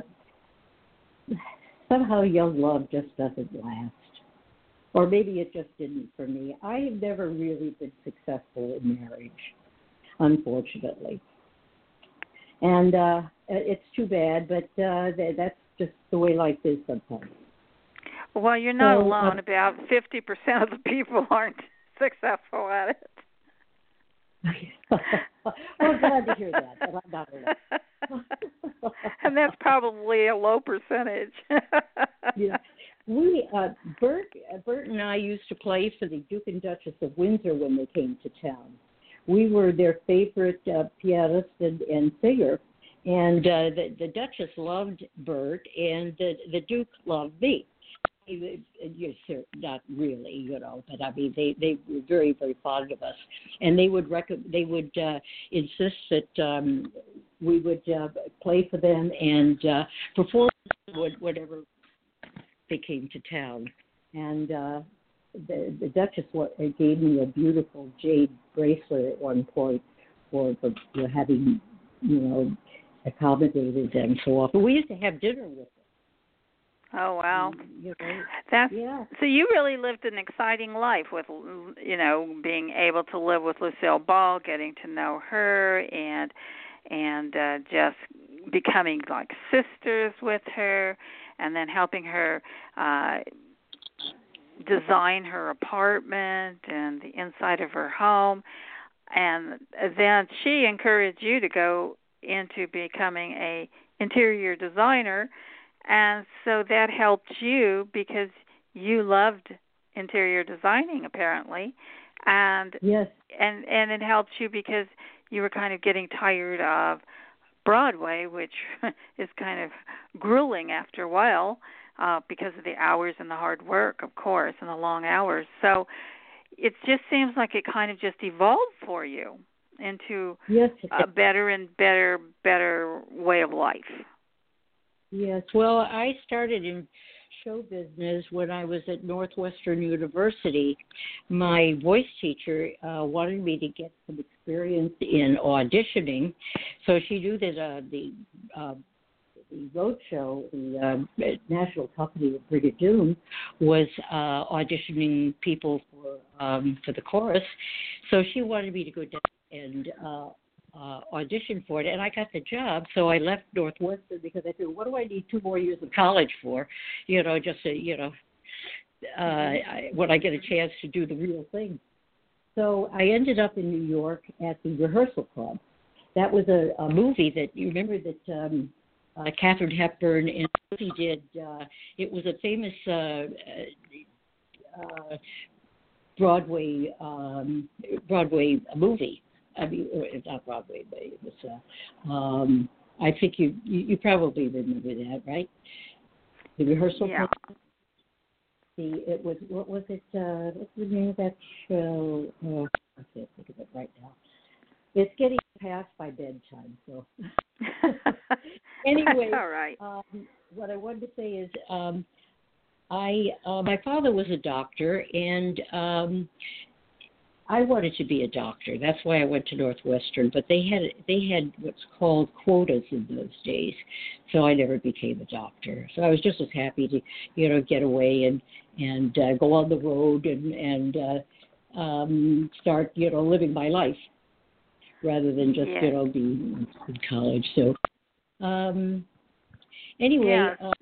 somehow young love just doesn't last. Or maybe it just didn't for me. I have never really been successful in marriage, unfortunately. And uh, it's too bad, but uh, that's just the way life is sometimes. Well, you're not so, alone. Uh, About fifty percent of the people aren't successful at it. I'm glad to hear that, but I'm not alone. And that's probably a low percentage. Yeah. We, uh, Burt, Burt and I used to play for the Duke and Duchess of Windsor when they came to town. We were their favorite uh, pianist and, and singer, and uh, the, the Duchess loved Burt, and the, the Duke loved me. Yes, not really, you know, but I mean, they, they were very, very fond of us, and they would rec- they would uh, insist that um, we would uh, play for them and uh, perform whatever they came to town. And uh, the, the Duchess gave me a beautiful jade bracelet at one point for, for, for having, you know, accommodated them so often. We used to have dinner with them. Oh, wow. You know, That's yeah. So you really lived an exciting life with, you know, being able to live with Lucille Ball, getting to know her, and and uh, just becoming like sisters with her, and then helping her uh, design her apartment and the inside of her home. And then she encouraged you to go into becoming a interior designer, and so that helped you because you loved interior designing apparently, and yes, and and it helped you because you were kind of getting tired of Broadway, which is kind of grueling after a while uh, because of the hours and the hard work, of course, and the long hours. So it just seems like it kind of just evolved for you into yes, a better and better, better way of life. Yes. Well, I started in show business when I was at Northwestern University. My voice teacher uh, wanted me to get some experience in auditioning, so she knew that uh, the uh, the road show, the uh, national company of Brigadoon, was uh, auditioning people for um, for the chorus. So she wanted me to go down and uh, uh, audition for it, and I got the job. So I left Northwestern because I said, "What do I need two more years of college for? You know, just to, you know, uh, I, when I get a chance to do the real thing." So I ended up in New York at the Rehearsal Club. That was a, a movie that you remember that. Um, Uh, Katharine Hepburn and Lucy did. Uh, it was a famous uh, uh, Broadway um, Broadway movie. I mean, not Broadway, but it was. Uh, um, I think you, you you probably remember that, right? The Rehearsal. Yeah. Program? The it was what was it? Uh, what's the name of that show? Oh, I can't think of it right now. It's getting past my bedtime, so. Anyway, all right. um, what I wanted to say is, um, I uh, my father was a doctor, and um, I wanted to be a doctor. That's why I went to Northwestern. But they had they had what's called quotas in those days, so I never became a doctor. So I was just as happy to, you know, get away and and uh, go on the road and and uh, um, start, you know, living my life, rather than just, yes. you know, be in college. So, um, anyway. Yes. Uh,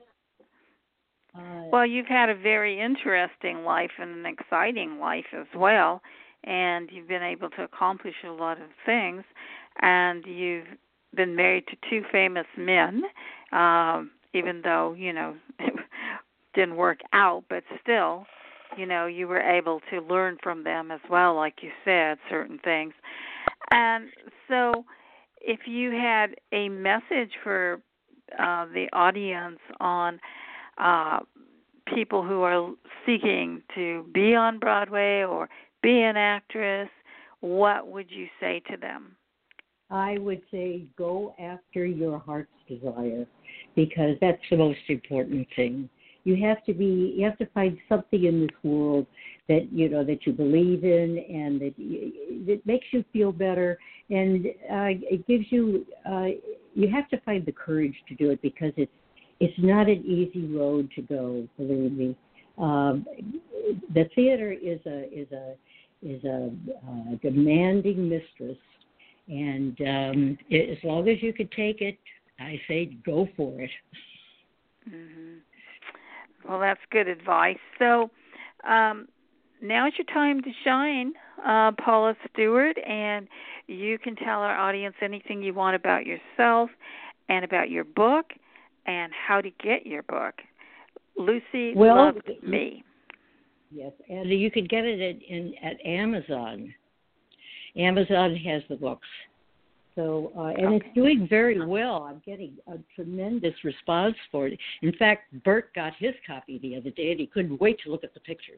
uh, well, you've had a very interesting life and an exciting life as well, and you've been able to accomplish a lot of things, and you've been married to two famous men, um, even though, you know, it didn't work out, but still, you know, you were able to learn from them as well, like you said, certain things. And so if you had a message for uh, the audience on uh, people who are seeking to be on Broadway or be an actress, what would you say to them? I would say go after your heart's desire, because that's the most important thing. You have to be, you have to find something in this world that, you know, that you believe in, and that that makes you feel better, and uh, it gives you. Uh, you have to find the courage to do it, because it's it's not an easy road to go. Believe me, um, the theater is a is a is a uh, demanding mistress, and um, it, as long as you can take it, I say go for it. Mm-hmm. Well, that's good advice. So um, now's your time to shine, uh, Paula Stewart, and you can tell our audience anything you want about yourself and about your book and how to get your book. Lucy well, Loved Me. Yes, and you could get it at, in, at Amazon. Amazon has the books. So, uh, and okay. It's doing very well. I'm getting a tremendous response for it. In fact, Bert got his copy the other day, and he couldn't wait to look at the pictures.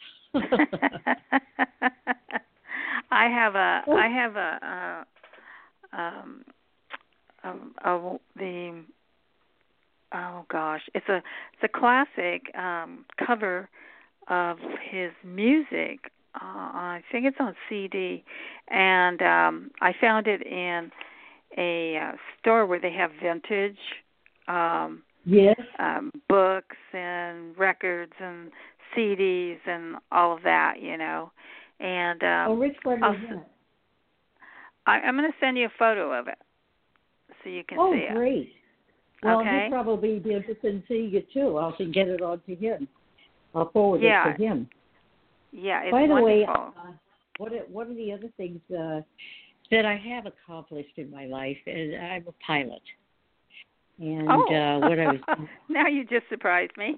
I have a, I have a, uh, um, a, a, the, oh gosh, it's a, it's a classic um, cover of his music. Uh, I think it's on C D, and um, I found it in a uh, store where they have vintage um, yes. um, books and records and C Ds and all of that, you know. And um, oh, which one I'll, is that? I, I'm going to send you a photo of it. so you can oh, see it. Oh, great. Well, okay. he'll probably be interested in seeing it, too. I'll get it on to him. I'll forward yeah. it to him. Yeah, it's By the wonderful. way, uh, what are, what are the other things uh, that I have accomplished in my life? And I'm a pilot. And oh. uh, what I was now you just surprised me.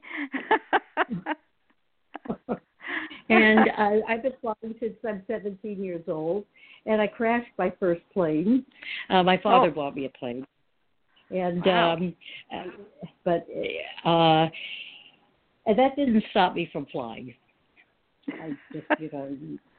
and uh, I've been flying since I'm seventeen years old, and I crashed my first plane. Uh, my father oh. bought me a plane, and wow. um, uh, but uh, and that didn't stop me from flying. I just, you know.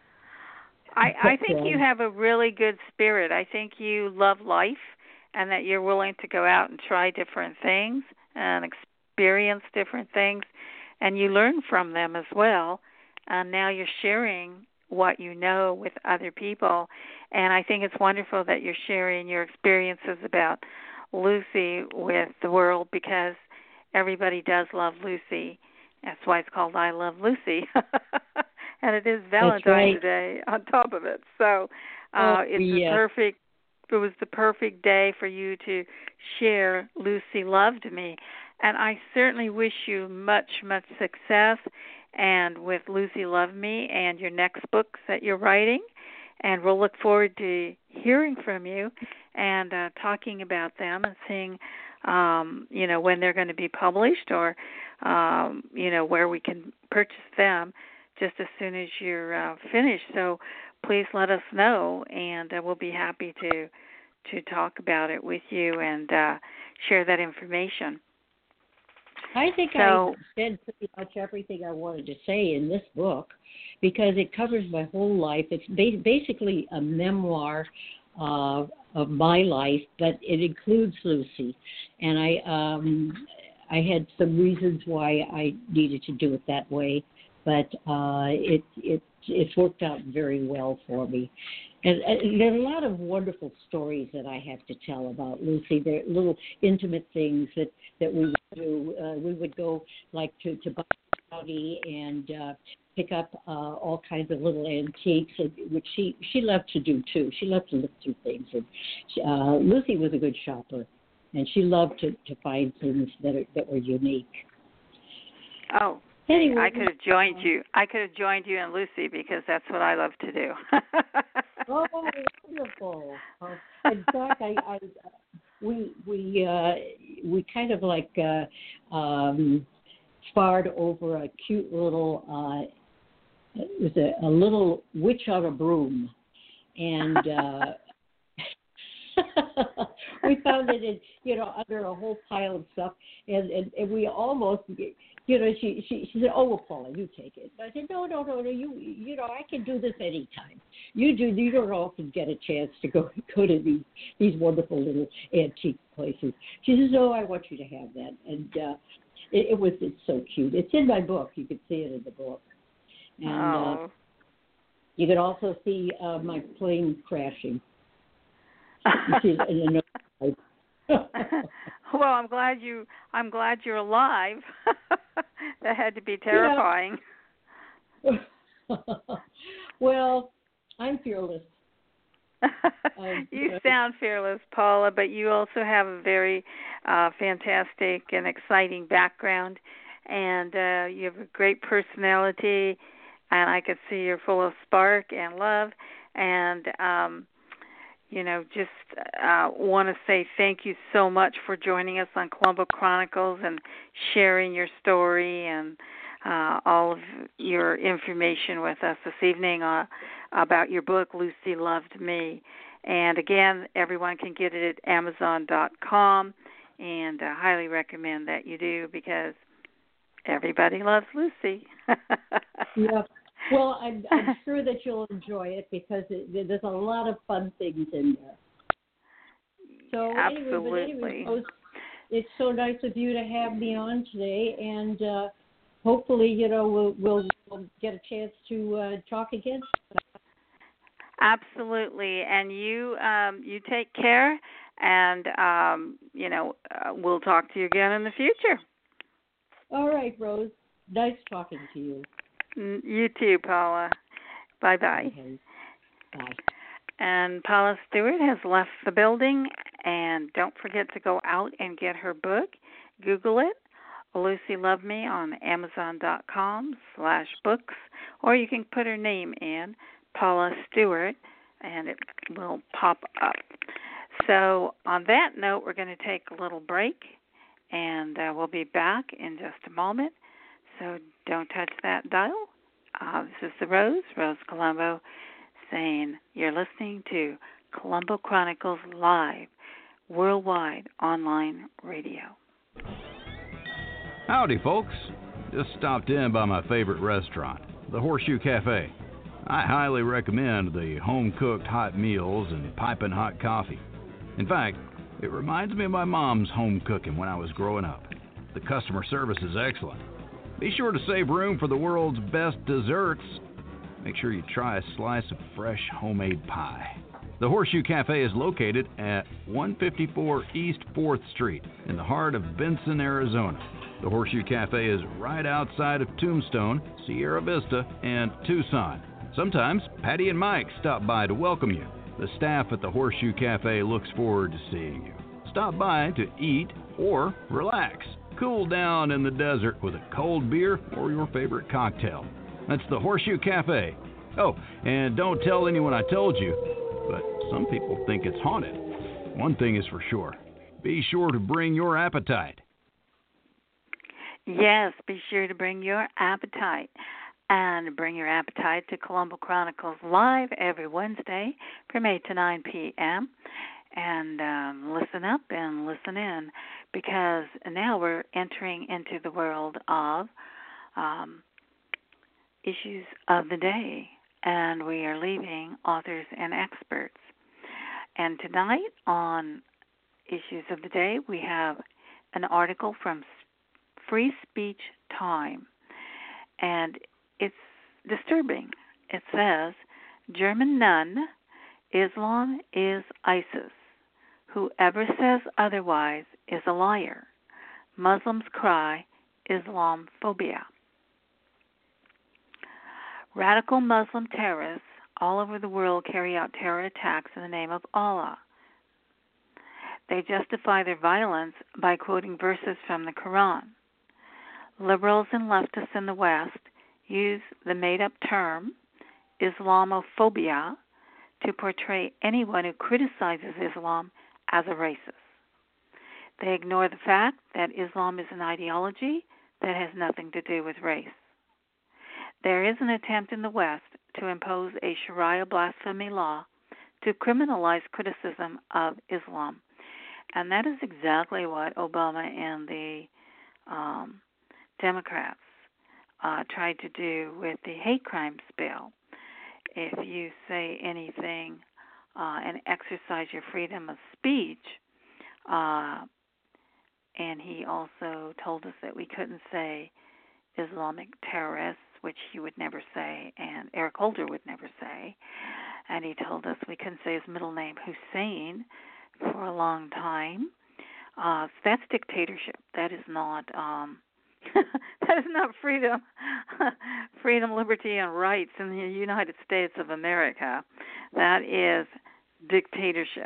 I I think you have a really good spirit. I think you love life, and that you're willing to go out and try different things and experience different things, and you learn from them as well. And now you're sharing what you know with other people. And I think it's wonderful that you're sharing your experiences about Lucy with the world, because everybody does love Lucy. That's why it's called I Love Lucy. And it is Valentine's right. Day on top of it. So uh, oh, it's yeah. the perfect, it was the perfect day for you to share Lucy Loved Me. And I certainly wish you much, much success and with Lucy Loved Me and your next books that you're writing. And we'll look forward to hearing from you and uh, talking about them and seeing, um, you know, when they're going to be published, or, um, you know, where we can purchase them just as soon as you're uh, finished. So please let us know, and uh, we'll be happy to to talk about it with you and uh, share that information. I think so, I said pretty much everything I wanted to say in this book, because it covers my whole life. It's ba- basically a memoir uh, of my life, but it includes Lucy. And I um, I had some reasons why I needed to do it that way, but uh, it it it's worked out very well for me. And, and there are a lot of wonderful stories that I have to tell about Lucy. There are little intimate things that, that we would do. Uh, we would go like to to Bobby and uh, pick up uh, all kinds of little antiques, and, which she she loved to do too. She loved to look through things. And she, uh, Lucy was a good shopper, and she loved to, to find things that are, that were unique. Oh. Anyway, I could have joined you. I could have joined you and Lucy, because that's what I love to do. Oh, wonderful! Uh, in fact, I, I we we uh, we kind of like uh, um, sparred over a cute little uh, it was a, a little witch on a broom, and uh, we found it in, you know, under a whole pile of stuff, and and, and we almost. You know, she, she she said, "Oh, well, Paula, you take it." I said, "No, no, no, no. You you know, I can do this anytime. You do. You don't often get a chance to go go to these these wonderful little antique places." She says, "No, I want you to have that." And uh, it, it was it's so cute. It's in my book. You can see it in the book. And oh. uh, you can also see uh, my plane crashing. You see it in the Well, I'm glad you. I'm glad you're alive. That had to be terrifying. Yeah. Well, I'm fearless. Um, you sound fearless, Paula, but you also have a very uh, fantastic and exciting background, and uh, you have a great personality, and I could see you're full of spark and love, and um, you know, just uh, want to say thank you so much for joining us on Colombo Chronicles and sharing your story and uh, all of your information with us this evening uh, about your book, Lucy Loved Me. And again, everyone can get it at amazon dot com, and I highly recommend that you do, because everybody loves Lucy. Yeah. Well, I'm, I'm sure that you'll enjoy it, because it, there's a lot of fun things in there. So Absolutely. Anyway, but anyway, it's, it's so nice of you to have me on today, and uh, hopefully, you know, we'll, we'll, we'll get a chance to uh, talk again. Absolutely, and you um, you take care, and um, you know, uh, we'll talk to you again in the future. All right, Rose. Nice talking to you. You too, Paula. Bye-bye. Okay. Bye. And Paula Stewart has left the building, And don't forget to go out and get her book. Google it, Lucy Love Me, on Amazon.com slash books, or you can put her name in, Paula Stewart, and it will pop up. So on that note, we're going to take a little break, and uh, we'll be back in just a moment. So don't touch that dial. Uh, this is the Rose, Rose Colombo, saying you're listening to Colombo Chronicles Live, worldwide online radio. Howdy, folks. Just stopped in by my favorite restaurant, the Horseshoe Cafe. I highly recommend the home-cooked hot meals and piping hot coffee. In fact, it reminds me of my mom's home cooking when I was growing up. The customer service is excellent. Be sure to save room for the world's best desserts. Make sure you try a slice of fresh homemade pie. The Horseshoe Cafe is located at one fifty-four East fourth Street in the heart of Benson, Arizona. The Horseshoe Cafe is right outside of Tombstone, Sierra Vista, and Tucson. Sometimes Patty and Mike stop by to welcome you. The staff at the Horseshoe Cafe looks forward to seeing you. Stop by to eat or relax. Cool down in the desert with a cold beer or your favorite cocktail. That's the Horseshoe Cafe. Oh, and don't tell anyone I told you, but some people think it's haunted. One thing is for sure. Be sure to bring your appetite. Yes, be sure to bring your appetite. And bring your appetite to Colombo Chronicles Live every Wednesday from eight to nine p.m. And um, listen up and listen in, because now we're entering into the world of um, issues of the day, and we are leaving authors and experts. And tonight on Issues of the Day, we have an article from Free Speech Time, and it's disturbing. It says, German nun, Islam is ISIS. Whoever says otherwise is a liar. Muslims cry Islamophobia. Radical Muslim terrorists all over the world carry out terror attacks in the name of Allah. They justify their violence by quoting verses from the Quran. Liberals and leftists in the West use the made-up term Islamophobia to portray anyone who criticizes Islam as a racist. They ignore the fact that Islam is an ideology that has nothing to do with race. There is an attempt in the West to impose a Sharia blasphemy law to criminalize criticism of Islam. And that is exactly what Obama and the um, Democrats uh, tried to do with the hate crimes bill. If you say anything uh, and exercise your freedom of speech, uh, and he also told us that we couldn't say Islamic terrorists, which he would never say, and Eric Holder would never say. And he told us we couldn't say his middle name, Hussein, for a long time. Uh, so that's dictatorship. That is not um, that is not freedom, freedom, liberty, and rights in the United States of America. That is dictatorship.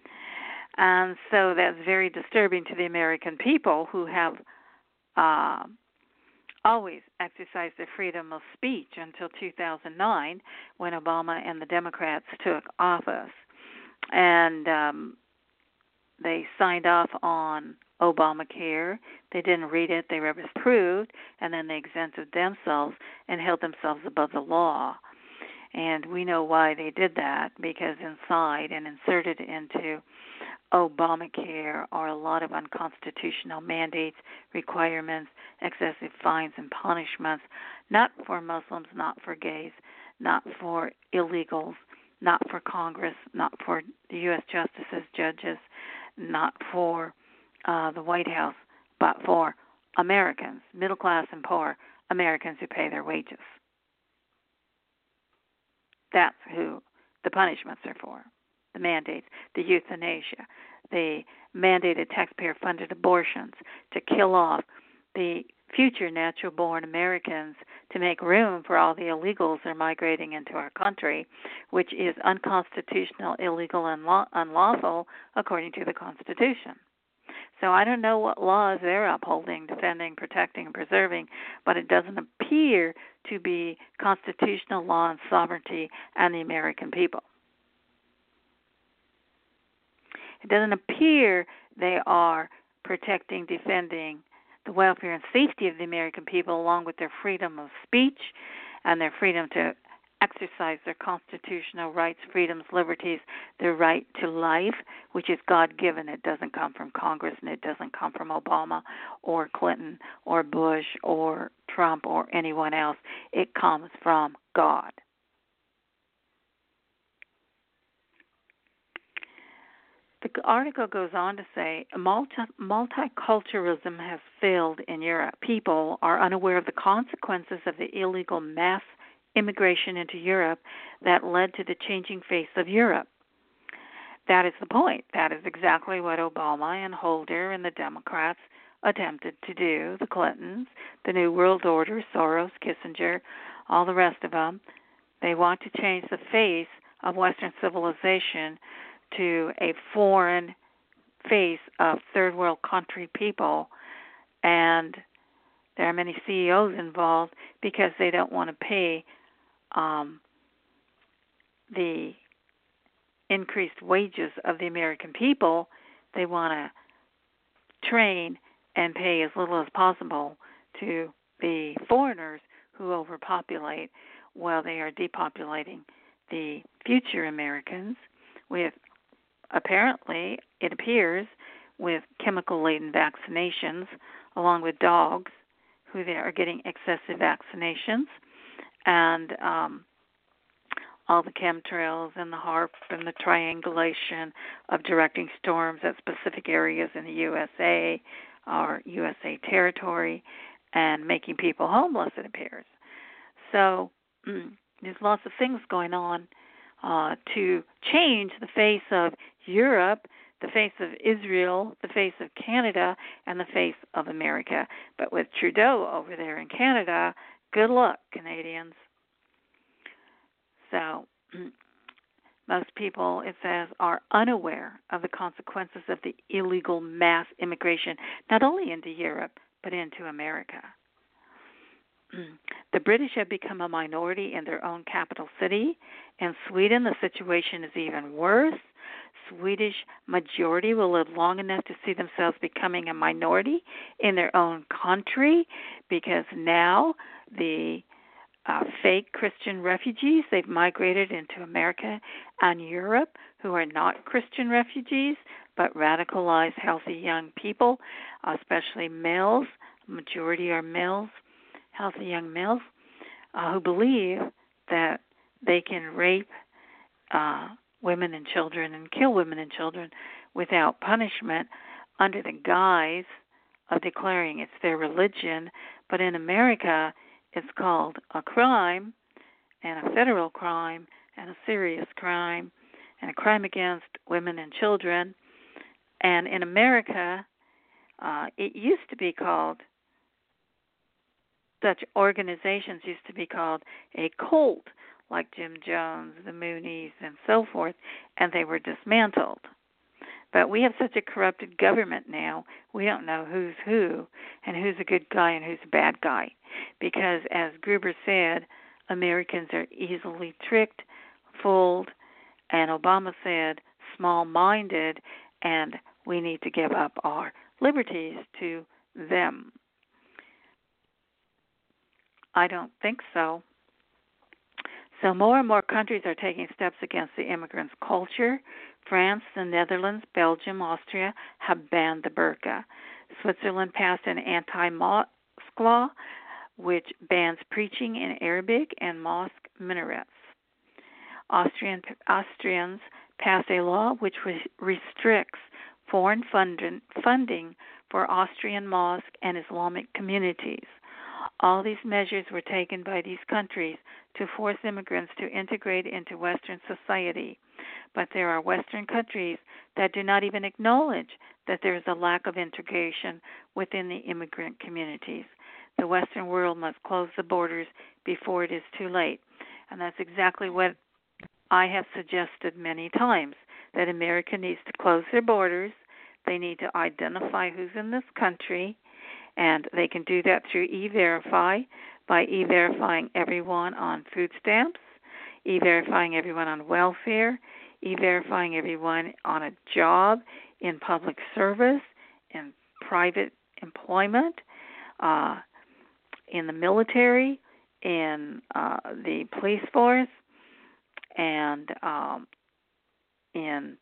And so that's very disturbing to the American people, who have uh, always exercised their freedom of speech until two thousand nine, when Obama and the Democrats took office. And um, they signed off on Obamacare. They didn't read it. They were approved, and then they exempted themselves and held themselves above the law. And we know why they did that, because inside and inserted into Obamacare are a lot of unconstitutional mandates, requirements, excessive fines and punishments, not for Muslims, not for gays, not for illegals, not for Congress, not for the U S justices, judges, not for uh, the White House, but for Americans, middle class and poor Americans who pay their wages. That's who the punishments are for. The mandates, the euthanasia, the mandated taxpayer-funded abortions to kill off the future natural-born Americans to make room for all the illegals that are migrating into our country, which is unconstitutional, illegal, and law- unlawful according to the Constitution. So I don't know what laws they're upholding, defending, protecting, and preserving, but it doesn't appear to be constitutional law and sovereignty and the American people. It doesn't appear they are protecting, defending the welfare and safety of the American people, along with their freedom of speech and their freedom to exercise their constitutional rights, freedoms, liberties, their right to life, which is God-given. It doesn't come from Congress, and it doesn't come from Obama or Clinton or Bush or Trump or anyone else. It comes from God. The article goes on to say, multi- multiculturalism has failed in Europe. People are unaware of the consequences of the illegal mass immigration into Europe that led to the changing face of Europe. That is the point. That is exactly what Obama and Holder and the Democrats attempted to do, the Clintons, the New World Order, Soros, Kissinger, all the rest of them. They want to change the face of Western civilization to a foreign face of third world country people, and there are many C E Os involved because they don't want to pay um, the increased wages of the American people. They want to train and pay as little as possible to the foreigners who overpopulate while they are depopulating the future Americans with, apparently, it appears, with chemical-laden vaccinations, along with dogs who they are getting excessive vaccinations, and um, all the chemtrails and the HAARP and the triangulation of directing storms at specific areas in the U S A or U S A territory, and making people homeless, it appears. So mm, there's lots of things going on uh, to change the face of Europe, the face of Israel, the face of Canada, and the face of America. But with Trudeau over there in Canada, good luck, Canadians. So most people, it says, are unaware of the consequences of the illegal mass immigration, not only into Europe, but into America. The British have become a minority in their own capital city. In Sweden, the situation is even worse. Swedish majority will live long enough to see themselves becoming a minority in their own country, because now the uh, fake Christian refugees, they've migrated into America and Europe, who are not Christian refugees, but radicalized, healthy young people, especially males. Majority are males, healthy young males, uh, who believe that they can rape uh, women and children and kill women and children without punishment under the guise of declaring it's their religion. But in America, it's called a crime, and a federal crime, and a serious crime, and a crime against women and children. And in America, uh, it used to be called, such organizations used to be called a cult, like Jim Jones, the Moonies, and so forth, and they were dismantled. But we have such a corrupted government now, we don't know who's who and who's a good guy and who's a bad guy. Because, as Gruber said, Americans are easily tricked, fooled, and Obama said small-minded, and we need to give up our liberties to them. I don't think so. So more and more countries are taking steps against the immigrants' culture. France, the Netherlands, Belgium, Austria have banned the burqa. Switzerland passed an anti-mosque law which bans preaching in Arabic and mosque minarets. Austrian, Austrians passed a law which re- restricts foreign funding, funding for Austrian mosques and Islamic communities. All these measures were taken by these countries to force immigrants to integrate into Western society. But there are Western countries that do not even acknowledge that there is a lack of integration within the immigrant communities. The Western world must close the borders before it is too late. And that's exactly what I have suggested many times, that America needs to close their borders. They need to identify who's in this country, and they can do that through E-Verify, by E-Verifying everyone on food stamps, E-Verifying everyone on welfare, E-Verifying everyone on a job, in public service, in private employment, uh, in the military, in uh, the police force, and um, in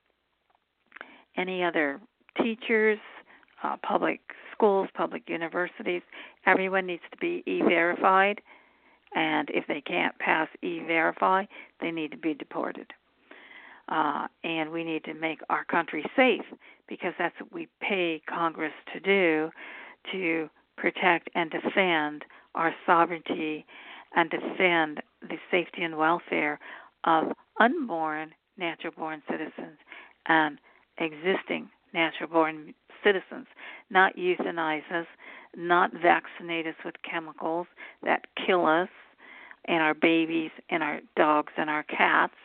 any other teachers, uh, public schools, public universities. Everyone needs to be E-Verified, and if they can't pass E-Verify, they need to be deported. Uh, and we need to make our country safe, because that's what we pay Congress to do, to protect and defend our sovereignty and defend the safety and welfare of unborn natural-born citizens and existing natural-born citizens, not euthanize us, not vaccinate us with chemicals that kill us and our babies and our dogs and our cats,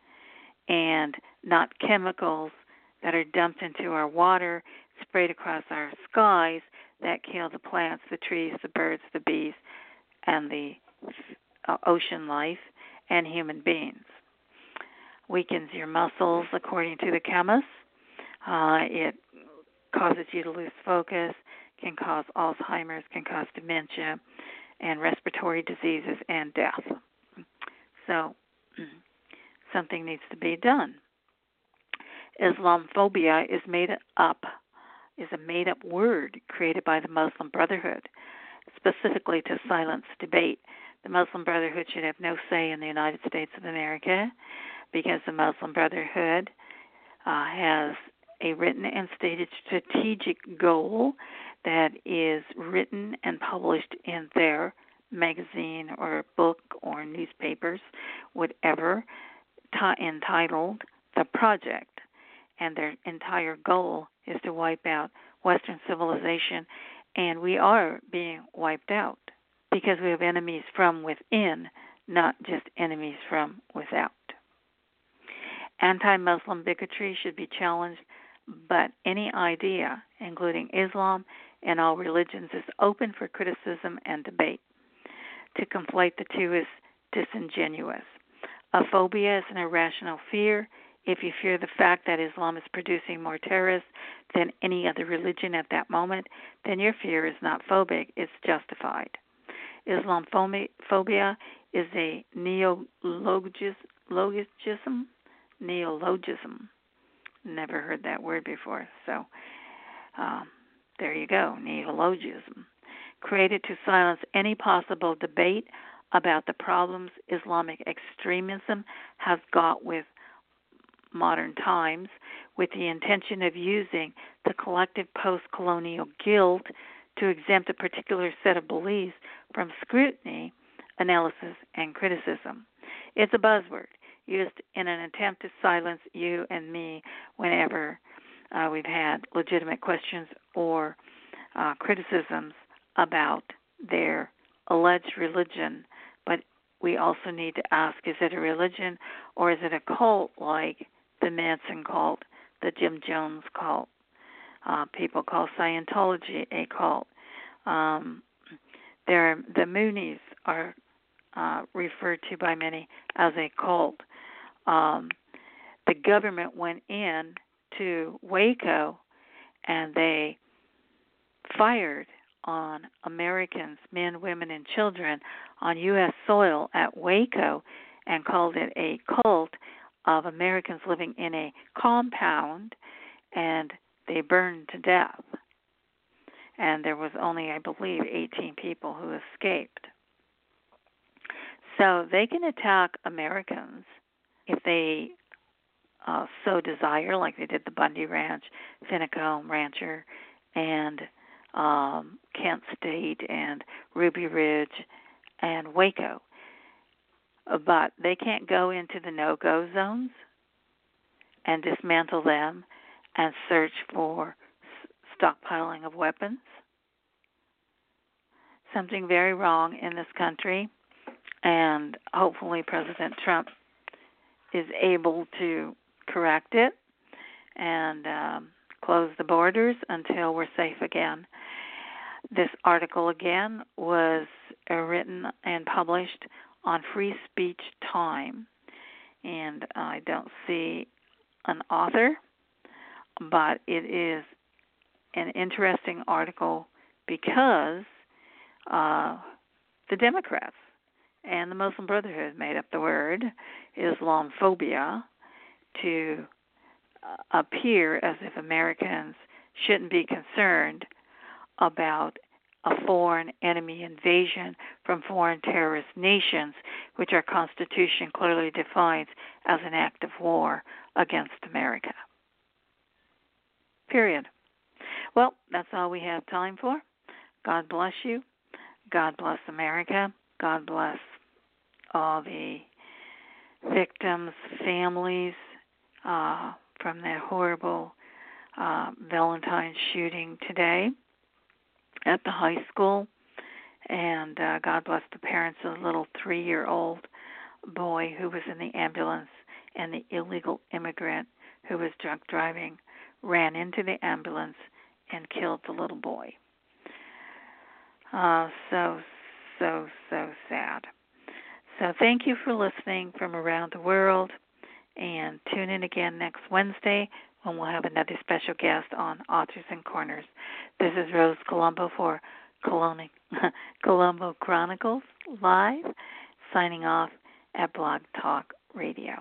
and not chemicals that are dumped into our water, sprayed across our skies, that kill the plants, the trees, the birds, the bees, and the uh, ocean life, and human beings. Weakens your muscles, according to the chemists. Uh, it causes you to lose focus, can cause Alzheimer's, can cause dementia, and respiratory diseases, and death. So something needs to be done. Islamophobia is made up, is a made-up word created by the Muslim Brotherhood, specifically to silence debate. The Muslim Brotherhood should have no say in the United States of America, because the Muslim Brotherhood uh, has a written and stated strategic goal that is written and published in their magazine or book or newspapers, whatever, t- entitled The Project. And their entire goal is to wipe out Western civilization, and we are being wiped out because we have enemies from within, not just enemies from without. Anti-Muslim bigotry should be challenged, but any idea, including Islam and all religions, is open for criticism and debate. To conflate the two is disingenuous. A phobia is an irrational fear. If you fear the fact that Islam is producing more terrorists than any other religion at that moment, then your fear is not phobic, it's justified. Islamophobia is a neologism, neologism. Never heard that word before, so um, there you go, neologism. Created to silence any possible debate about the problems Islamic extremism has got with modern times, with the intention of using the collective post-colonial guilt to exempt a particular set of beliefs from scrutiny, analysis, and criticism. It's a buzzword used in an attempt to silence you and me whenever uh, we've had legitimate questions or uh, criticisms about their alleged religion. But we also need to ask, is it a religion or is it a cult like the Manson cult, the Jim Jones cult? Uh, people call Scientology a cult. Um, there, the Moonies are uh, referred to by many as a cult. Um, the government went in to Waco and they fired on Americans, men, women, and children on U S soil at Waco and called it a cult of Americans living in a compound, and they burned to death. And there was only, I believe, eighteen people who escaped. So they can attack Americans if they uh, so desire, like they did the Bundy Ranch, Finicombe Rancher, and um, Kent State, and Ruby Ridge, and Waco. But they can't go into the no-go zones and dismantle them and search for stockpiling of weapons. something very wrong in this country, and hopefully President Trump is able to correct it and um, close the borders until we're safe again. This article, again, was uh, written and published on Free Speech Time, and I don't see an author, but it is an interesting article because uh, the Democrats and the Muslim Brotherhood made up the word Islamophobia to uh, appear as if Americans shouldn't be concerned about a foreign enemy invasion from foreign terrorist nations, which our Constitution clearly defines as an act of war against America. Period. Well, that's all we have time for. God bless you. God bless America. God bless all the victims' families uh, from that horrible uh, Valentine's shooting today at the high school. And uh, God bless the parents of the little three-year-old boy who was in the ambulance, and the illegal immigrant who was drunk driving ran into the ambulance and killed the little boy. Uh, so, so, so sad. So thank you for listening from around the world, and tune in again next Wednesday when we'll have another special guest on Authors and Corners. This is Rose Colombo for Coloni- Colombo Chronicles Live, signing off at Blog Talk Radio.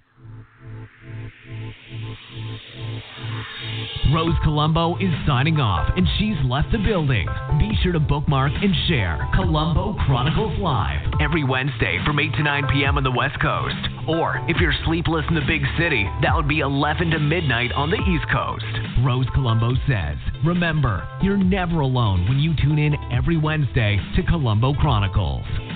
Rose Colombo is signing off, and she's left the building. Be sure to bookmark and share Colombo Chronicles Live every Wednesday from eight to nine p.m. on the West Coast. Or if you're sleepless in the big city, that would be eleven to midnight on the East Coast. Rose Colombo says, remember, you're never alone when you tune in every Wednesday to Colombo Chronicles.